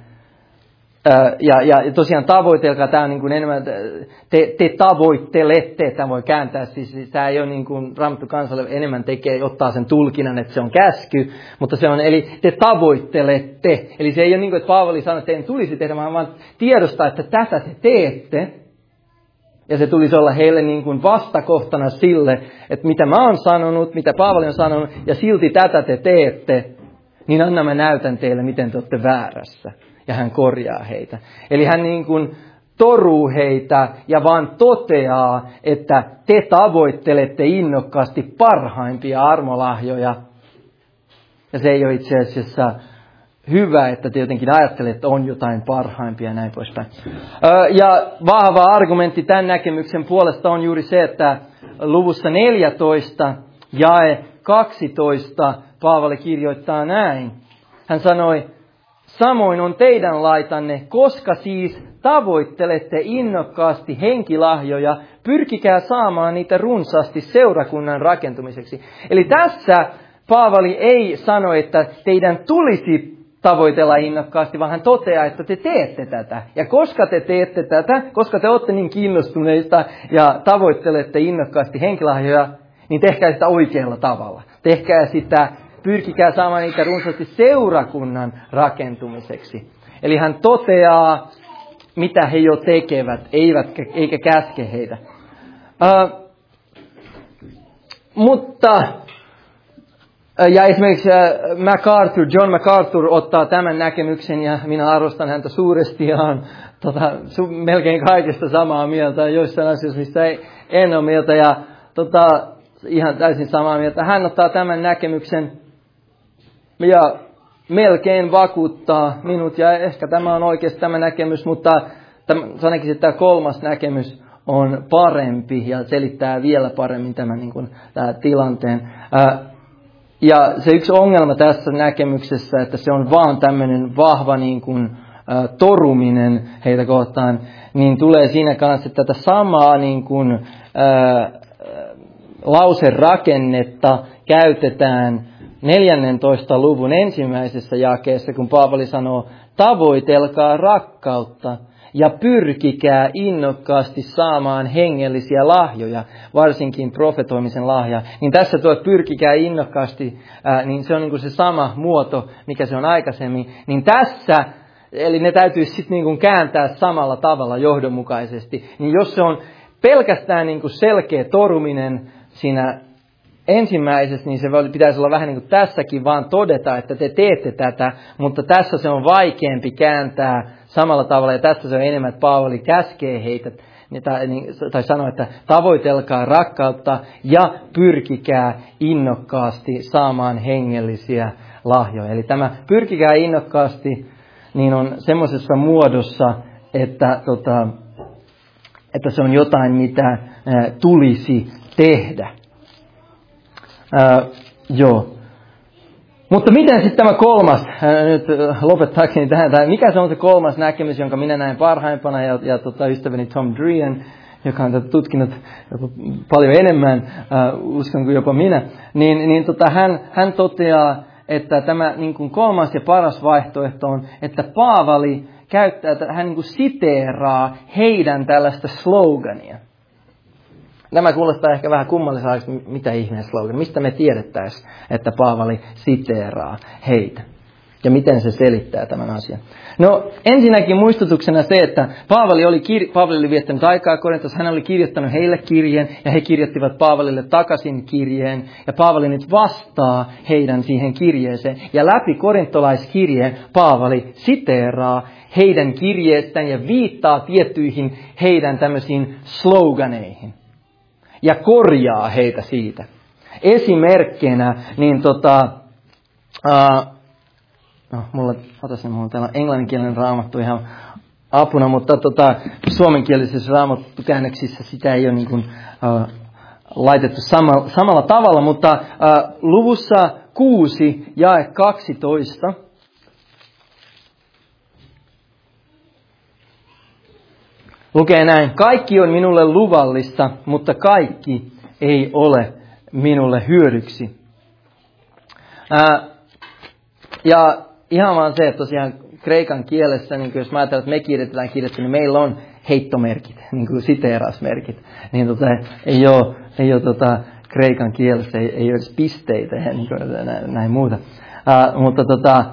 S1: Ja, ja, ja tosiaan tavoitelkaa, tämä on niin kuin enemmän, te, te tavoittelette, tämä voi kääntää, siis tämä ei ole niin kuin Raamattu kansalle enemmän tekee, ottaa sen tulkinnan, että se on käsky, mutta se on, eli te tavoittelette, eli se ei ole niin kuin, että Paavali sanoo, että teidän tulisi tehdä, vaan tiedostaa, että tätä te teette, ja se tulisi olla heille niin kuin vastakohtana sille, että mitä mä oon sanonut, mitä Paavali on sanonut, ja silti tätä te teette, niin anna mä näytän teille, miten te olette väärässä. Ja hän korjaa heitä. Eli hän niin kuin toruu heitä ja vaan toteaa, että te tavoittelette innokkaasti parhaimpia armolahjoja. Ja se ei ole itse asiassa hyvä, että te jotenkin ajattelette, että on jotain parhaimpia ja näin poispäin. Ja vahva argumentti tämän näkemyksen puolesta on juuri se, että luvussa neljätoista jae kaksitoista Paavali kirjoittaa näin. Hän sanoi, samoin on teidän laitanne, koska siis tavoittelette innokkaasti henkilahjoja, pyrkikää saamaan niitä runsaasti seurakunnan rakentumiseksi. Eli tässä Paavali ei sano, että teidän tulisi tavoitella innokkaasti, vaan hän toteaa, että te teette tätä. Ja koska te teette tätä, koska te olette niin kiinnostuneita ja tavoittelette innokkaasti henkilahjoja, niin tehkää sitä oikealla tavalla. Tehkää sitä, pyrkikää saamaan niitä runsaasti seurakunnan rakentumiseksi. Eli hän toteaa, mitä he jo tekevät, eivätkä, eikä käske heitä. Uh, mutta, ja esimerkiksi MacArthur, John MacArthur ottaa tämän näkemyksen, ja minä arvostan häntä suuresti, ja on tota, melkein kaikesta samaa mieltä, joissain asioissa, mistä ei, en ole mieltä, ja tota, ihan täysin samaa mieltä. Hän ottaa tämän näkemyksen, ja melkein vakuuttaa minut, ja ehkä tämä on oikeasti tämä näkemys, mutta sanoikin, että tämä kolmas näkemys on parempi ja selittää vielä paremmin tämän niin kuin, tämän tilanteen. Ja se yksi ongelma tässä näkemyksessä, että se on vaan tämmöinen vahva niin kuin, toruminen heitä kohtaan, niin tulee siinä kanssa, että tätä samaa niin kuin, ää, lauserakennetta käytetään neljännentoista luvun ensimmäisessä jakeessa, kun Paavali sanoo, tavoitelkaa rakkautta ja pyrkikää innokkaasti saamaan hengellisiä lahjoja, varsinkin profetoimisen lahja. Niin tässä tuo pyrkikää innokkaasti, ää, niin se on niin kuin se sama muoto, mikä se on aikaisemmin. Niin tässä, eli ne täytyisi sitten niin kuin kääntää samalla tavalla johdonmukaisesti. Niin jos se on pelkästään niin kuin selkeä toruminen siinä ensimmäisessä, niin se pitäisi olla vähän niin kuin tässäkin, vaan todeta, että te teette tätä, mutta tässä se on vaikeampi kääntää samalla tavalla, ja tässä se on enemmän, että Paavali käskee heitä, tai, tai sanoo, että tavoitelkaa rakkautta ja pyrkikää innokkaasti saamaan hengellisiä lahjoja. Eli tämä pyrkikää innokkaasti niin on semmoisessa muodossa, että, tota, että se on jotain, mitä ä, tulisi tehdä. Ää, joo. Mutta miten sitten tämä kolmas, ää, nyt lopettaakseni tähän, tai mikä se on se kolmas näkemys, jonka minä näen parhaimpana, ja, ja tota, ystäväni Tom Drian, joka on tätä tutkinut paljon enemmän, ää, uskon kuin jopa minä, niin, niin tota, hän, hän toteaa, että tämä niin kuin kolmas ja paras vaihtoehto on, että Paavali käyttää, että hän niin kuin siteeraa heidän tällaista slogania. Nämä kuulostaa ehkä vähän kummalliselta, mitä ihmeen slogan, mistä me tiedettäisiin, että Paavali siteeraa heitä. Ja miten se selittää tämän asian. No ensinnäkin muistutuksena se, että Paavali oli, kir- Paavali oli viettänyt aikaa Korintossa, hän oli kirjoittanut heille kirjeen ja he kirjoittivat Paavalille takaisin kirjeen. Ja Paavali nyt vastaa heidän siihen kirjeeseen. Ja läpi korintolaiskirjeen Paavali siteeraa heidän kirjeestään ja viittaa tiettyihin heidän tämmöisiin sloganeihin. Ja korjaa heitä siitä. Esimerkkinä, niin tota... Uh, No, mulla, otas, mulla on täällä englanninkielinen raamattu ihan apuna, mutta tota, suomenkielisessä raamattukäännöksissä sitä ei ole niin kuin, uh, laitettu sama, samalla tavalla, mutta uh, luvussa kuusi jae kaksitoista. Lukee näin, kaikki on minulle luvallista, mutta kaikki ei ole minulle hyödyksi. Uh, ja ihan vaan se, että tosiaan kreikan kielessä, niin jos mä ajattelen, että me kirjoitetaan kirjoittu, niin meillä on heittomerkit, niin kuin siteerausmerkit. Niin tota, ei ole, ei ole tota, kreikan kielessä, ei, ei ole edes pisteitä ja niin kuin, näin, näin muuta. Uh, mutta tota,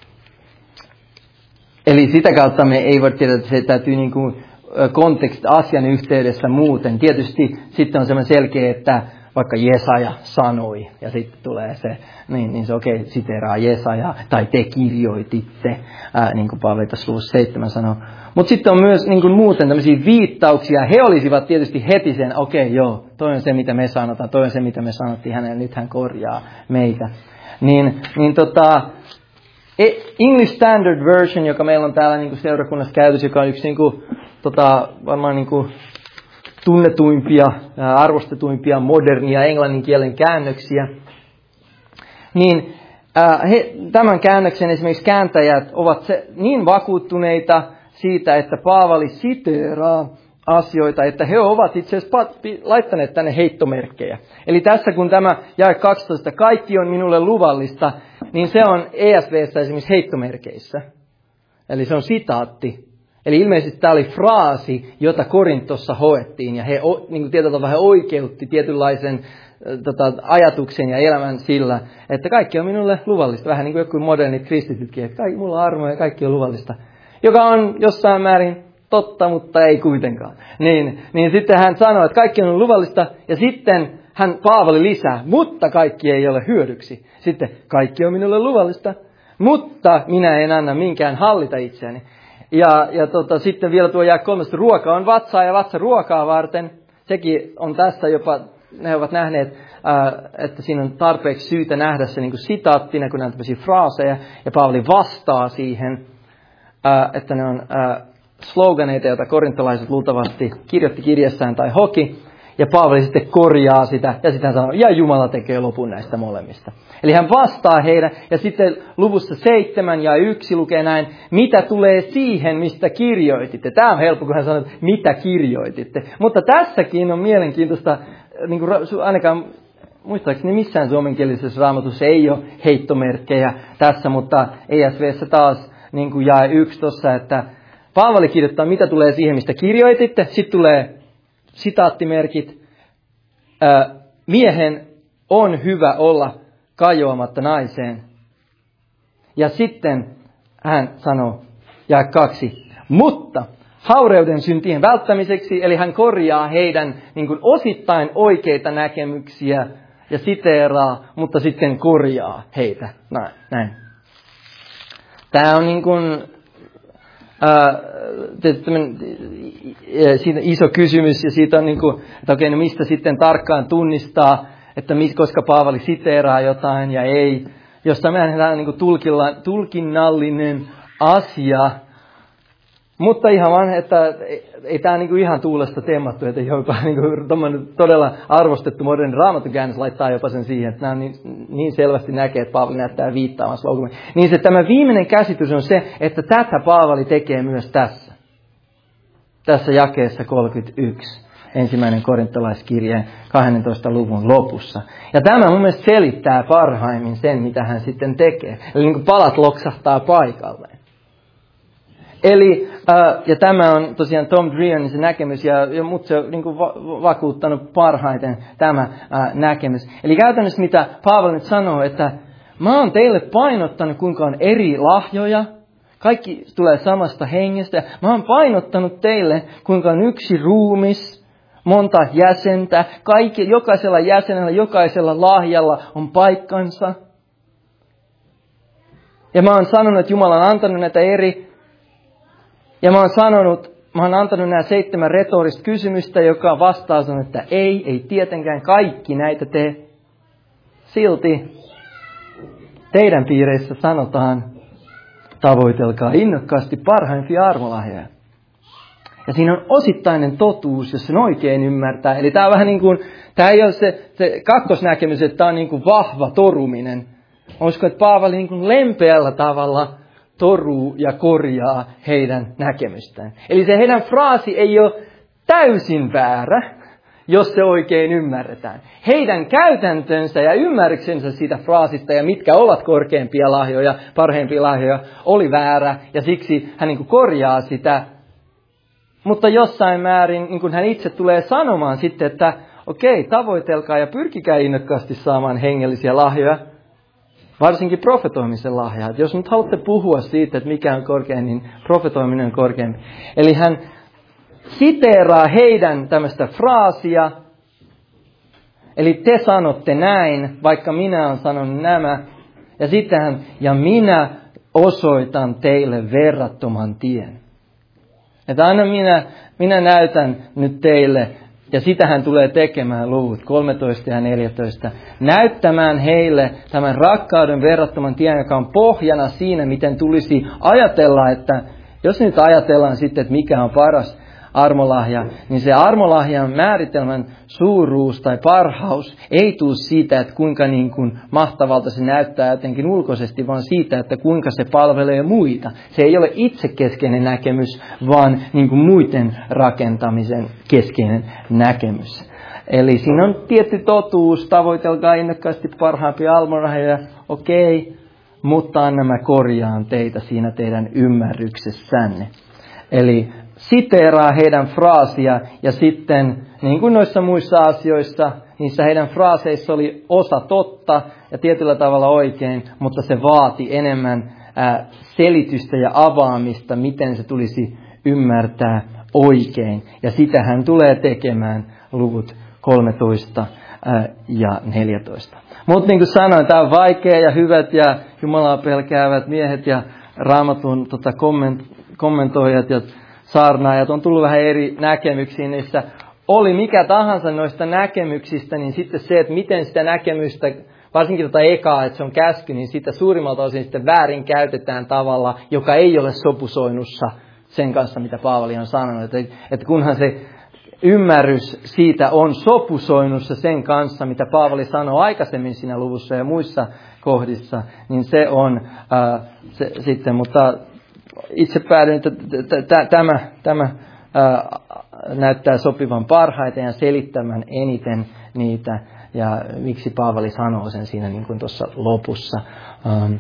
S1: eli sitä kautta me ei voi tiedä, että se täytyy niin kuin kontekst asian yhteydessä muuten. Tietysti sitten on semmoinen selkeä, että vaikka Jesaja sanoi, ja sitten tulee se, niin, niin se okei, okay, siteeraa Jesaja, tai te kirjoititte, ää, niin kuin Paavali tässä luvussa seitsemän sanoo. Mutta sitten on myös niin kuin muuten tämmöisiä viittauksia, he olisivat tietysti heti sen, okei okay, joo, toi on se mitä me sanotaan, toi on se mitä me sanottiin hänelle, nyt hän korjaa meitä. Niin, niin tota, English Standard Version, joka meillä on täällä niin kuin seurakunnassa käytössä, joka on yksi niin kuin, tota, varmaan niin kuin, tunnetuimpia, arvostetuimpia modernia englannin kielen käännöksiä, niin äh, he, tämän käännöksen esimerkiksi kääntäjät ovat se, niin vakuuttuneita siitä, että Paavali siteeraa asioita, että he ovat itse asiassa laittaneet tänne heittomerkkejä. Eli tässä kun tämä jae kaksitoista, kaikki on minulle luvallista, niin se on E S V:ssä esimerkiksi heittomerkeissä. Eli se on sitaatti. Eli ilmeisesti tämä oli fraasi, jota Korintossa hoettiin, ja he niin kuin tietyllä tavalla he oikeutti tietynlaisen tota, ajatuksen ja elämän sillä, että kaikki on minulle luvallista. Vähän niin kuin joku modernit kristitytkin, että kaikki, mulla on armoa ja kaikki on luvallista. Joka on jossain määrin totta, mutta ei kuitenkaan. Niin, niin sitten hän sanoi, että kaikki on luvallista, ja sitten hän Paavali lisää, mutta kaikki ei ole hyödyksi. Sitten kaikki on minulle luvallista, mutta minä en anna minkään hallita itseäni. Ja, ja tota, sitten vielä tuo jae kolmesta, ruoka on vatsaa ja vatsa ruokaa varten. Sekin on tässä jopa, ne ovat nähneet, ää, että siinä on tarpeeksi syytä nähdä se niin kuin sitaattina, kun ne on tämmöisiä fraaseja. Ja Paavali vastaa siihen, ää, että ne on ää, sloganeita, joita korintolaiset luultavasti kirjoitti kirjassaan tai hoki. Ja Paavali sitten korjaa sitä ja sitten hän sanoo, ja Jumala tekee lopun näistä molemmista. Eli hän vastaa heidän, ja sitten luvussa seitsemän ja yksi lukee näin, mitä tulee siihen, mistä kirjoititte. Tämä on helppo, kun hän sanoo, mitä kirjoititte. Mutta tässäkin on mielenkiintoista, niin kuin ainakaan muistaakseni missään suomenkielisessä raamatussa ei ole heittomerkkejä tässä, mutta E S V:ssä taas niin kuin jae yksi tuossa, että Paavali kirjoittaa, mitä tulee siihen, mistä kirjoititte. Sitten tulee sitaattimerkit, miehen on hyvä olla kajoamatta naiseen. Ja sitten hän sanoo, jae kaksi, mutta haureuden syntien välttämiseksi, eli hän korjaa heidän niin kuin osittain oikeita näkemyksiä ja siteeraa, mutta sitten korjaa heitä. Näin. Tämä on niin kuin, ää, siitä iso kysymys, ja siitä on niin kuin, että okei, no mistä sitten tarkkaan tunnistaa, että mis, koska Paavali siteeraa jotain ja ei. Jos tämä on niin kuin tulkilla, tulkinnallinen asia, mutta ihan vaan, että ei, ei tämä niin kuin ihan tuulesta temmattu, että jopa niin kuin todella arvostettu moderni raamatukäännös laittaa jopa sen siihen, että nämä niin, niin selvästi näkee, että Paavali näyttää viittaamassa loukkuun. Niin se tämä viimeinen käsitys on se, että tätä Paavali tekee myös tässä. Tässä jakeessa kolmekymmentäyksi, ensimmäinen korintolaiskirjeen kahdentoista luvun lopussa. Ja tämä mun mielestä selittää parhaimmin sen, mitä hän sitten tekee. Eli niin kuin palat loksahtaa paikalleen. Eli, äh, ja tämä on tosiaan Tom Drionin se näkemys, ja, ja mut se on niin kuin va- vakuuttanut parhaiten tämä äh, näkemys. Eli käytännössä mitä Paavali nyt sanoo, että mä oon teille painottanut, kuinka on eri lahjoja, kaikki tulee samasta hengestä, ja mä oon painottanut teille, kuinka on yksi ruumis, monta jäsentä, kaikki, jokaisella jäsenellä, jokaisella lahjalla on paikkansa. Ja mä oon sanonut, että Jumala on antanut näitä eri. Ja mä oon sanonut, mä oon antanut nämä seitsemän retorista kysymystä, joka vastaus on, että ei, ei tietenkään kaikki näitä tee. Silti teidän piireissä sanotaan, tavoitelkaa innokkaasti parhaimpia armolahjoja. Ja siinä on osittainen totuus, jos sen oikein ymmärtää. Eli tämä on vähän niin kuin, tämä ei ole se, se kakkosnäkemys, että tämä on niin kuin vahva toruminen. Mä uskon, että Paavali niin kuin lempeällä tavalla toruu ja korjaa heidän näkemystään. Eli se heidän fraasi ei ole täysin väärä, jos se oikein ymmärretään. Heidän käytäntönsä ja ymmärryksensä siitä fraasista ja mitkä ovat korkeampia lahjoja, parhaimpia lahjoja, oli väärä. Ja siksi hän niin kuin korjaa sitä. Mutta jossain määrin niin kuin hän itse tulee sanomaan sitten, että okei, tavoitelkaa ja pyrkikää innokkaasti saamaan hengellisiä lahjoja. Varsinkin profetoimisen lahjaa. Että jos nyt haluatte puhua siitä, että mikä on korkein, niin profetoiminen on korkeampi. Eli hän siteeraa heidän tämmöistä fraasia. Eli te sanotte näin, vaikka minä olen sanonut nämä. Ja sitten hän, ja minä osoitan teille verrattoman tien. Että aina minä, minä näytän nyt teille, ja sitä hän tulee tekemään luvut kolmetoista ja neljätoista, näyttämään heille tämän rakkauden verrattoman tien, joka on pohjana siinä, miten tulisi ajatella, että jos nyt ajatellaan sitten, että mikä on paras armolahja, niin se armolahjan määritelmän suuruus tai parhaus ei tule siitä, että kuinka niin kuin mahtavalta se näyttää jotenkin ulkoisesti, vaan siitä, että kuinka se palvelee muita. Se ei ole itsekeskeinen näkemys, vaan niin kuin muiden rakentamisen keskeinen näkemys. Eli siinä on tietty totuus, tavoitelkaa innokkaasti parhaimpia armolahjoja, okei, mutta anna mä korjaan teitä siinä teidän ymmärryksessänne. Eli siteeraa heidän fraasia ja sitten, niin kuin noissa muissa asioissa, niissä heidän fraaseissa oli osa totta ja tietyllä tavalla oikein, mutta se vaati enemmän ää, selitystä ja avaamista, miten se tulisi ymmärtää oikein. Ja sitä hän tulee tekemään luvut kolmetoista ää, ja neljätoista. Mutta niin kuin sanoin, tämä on vaikea ja hyvät ja Jumalaa pelkäävät miehet ja Raamatun tota, komment, kommentoijat ja saarnaajat on tullut vähän eri näkemyksiin niissä. Oli mikä tahansa noista näkemyksistä, niin sitten se, että miten sitä näkemystä, varsinkin tuota ekaa, että se on käsky, niin sitä suurimmalta osin sitten väärin käytetään tavalla, joka ei ole sopusoinnussa sen kanssa, mitä Paavali on sanonut. Että, että kunhan se ymmärrys siitä on sopusoinnussa sen kanssa, mitä Paavali sanoi aikaisemmin siinä luvussa ja muissa kohdissa, niin se on ää, se, sitten, mutta itse päädyin, että tämä, tämä ää, näyttää sopivan parhaiten ja selittämään eniten niitä, ja miksi Paavali sanoo sen siinä niin kuin tuossa lopussa. Um,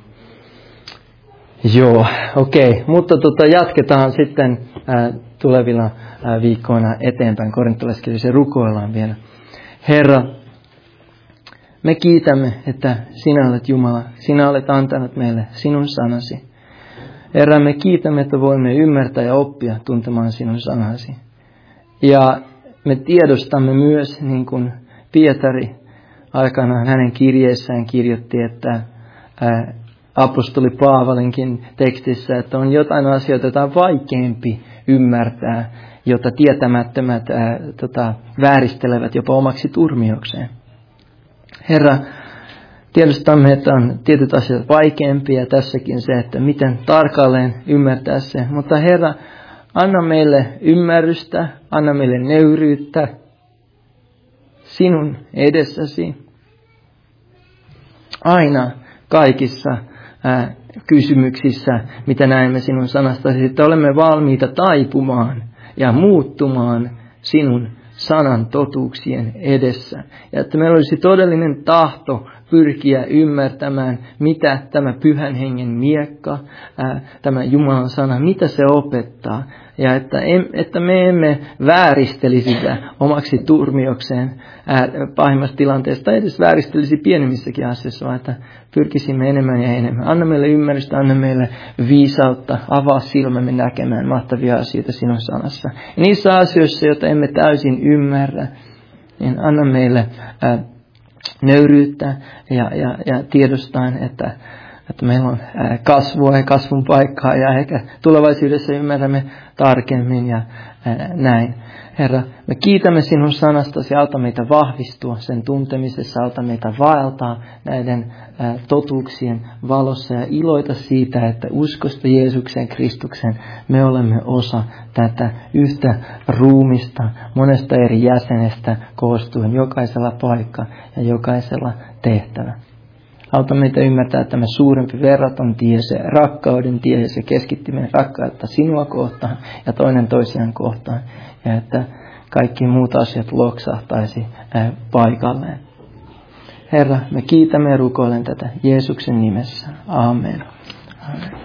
S1: joo, okei, okay. Mutta tota, jatketaan sitten ää, tulevina ää, viikkoina eteenpäin. Korintolaiskirjassa rukoillaan vielä. Herra, me kiitämme, että sinä olet Jumala, sinä olet antanut meille sinun sanasi. Herra, me kiitämme, että voimme ymmärtää ja oppia tuntemaan sinun sanasi. Ja me tiedostamme myös, niin kuin Pietari aikanaan hänen kirjeessään kirjoitti, että ää, apostoli Paavalinkin tekstissä, että on jotain asioita, joita on vaikeampi ymmärtää, jota tietämättömät ää, tota, vääristelevät jopa omaksi turmiokseen. Herra, tiedostamme, että on tietyt asiat vaikeampia ja tässäkin se, että miten tarkalleen ymmärtää se. Mutta Herra, anna meille ymmärrystä, anna meille nöyryyttä sinun edessäsi. Aina kaikissa ää, kysymyksissä, mitä näemme sinun sanastasi, että olemme valmiita taipumaan ja muuttumaan sinun sanan totuuksien edessä. Ja että meillä olisi todellinen tahto pyrkiä ymmärtämään, mitä tämä pyhän hengen miekka, ää, tämä Jumalan sana, mitä se opettaa. Ja että, em, että me emme vääristelisi sitä omaksi turmiokseen ää, pahimmassa tilanteessa, tai edes vääristelisi pienemmissäkin asioissa, vaan että pyrkisimme enemmän ja enemmän. Anna meille ymmärrystä, anna meille viisautta, avaa silmämme näkemään mahtavia asioita sinun sanassa. Ja niissä asioissa, joita emme täysin ymmärrä, niin anna meille ää, nöyryyttä ja, ja, ja tiedostaen, että, että meillä on kasvua ja kasvun paikkaa ja ehkä tulevaisuudessa ymmärrämme tarkemmin ja näin. Herra, me kiitämme sinun sanastasi, auta meitä vahvistua sen tuntemisessa, auta meitä vaeltaa näiden totuuksien valossa ja iloita siitä, että uskosta Jeesukseen Kristuksen me olemme osa tätä yhtä ruumista, monesta eri jäsenestä koostuen, jokaisella paikka ja jokaisella tehtävä. Auta meitä ymmärtää tämä suurempi verraton tie, se rakkauden tie ja se keskittyminen rakkautta sinua kohtaan ja toinen toisiaan kohtaan. Ja että kaikki muut asiat loksahtaisi paikalleen. Herra, me kiitämme ja rukoilen tätä Jeesuksen nimessä. Amen. Amen.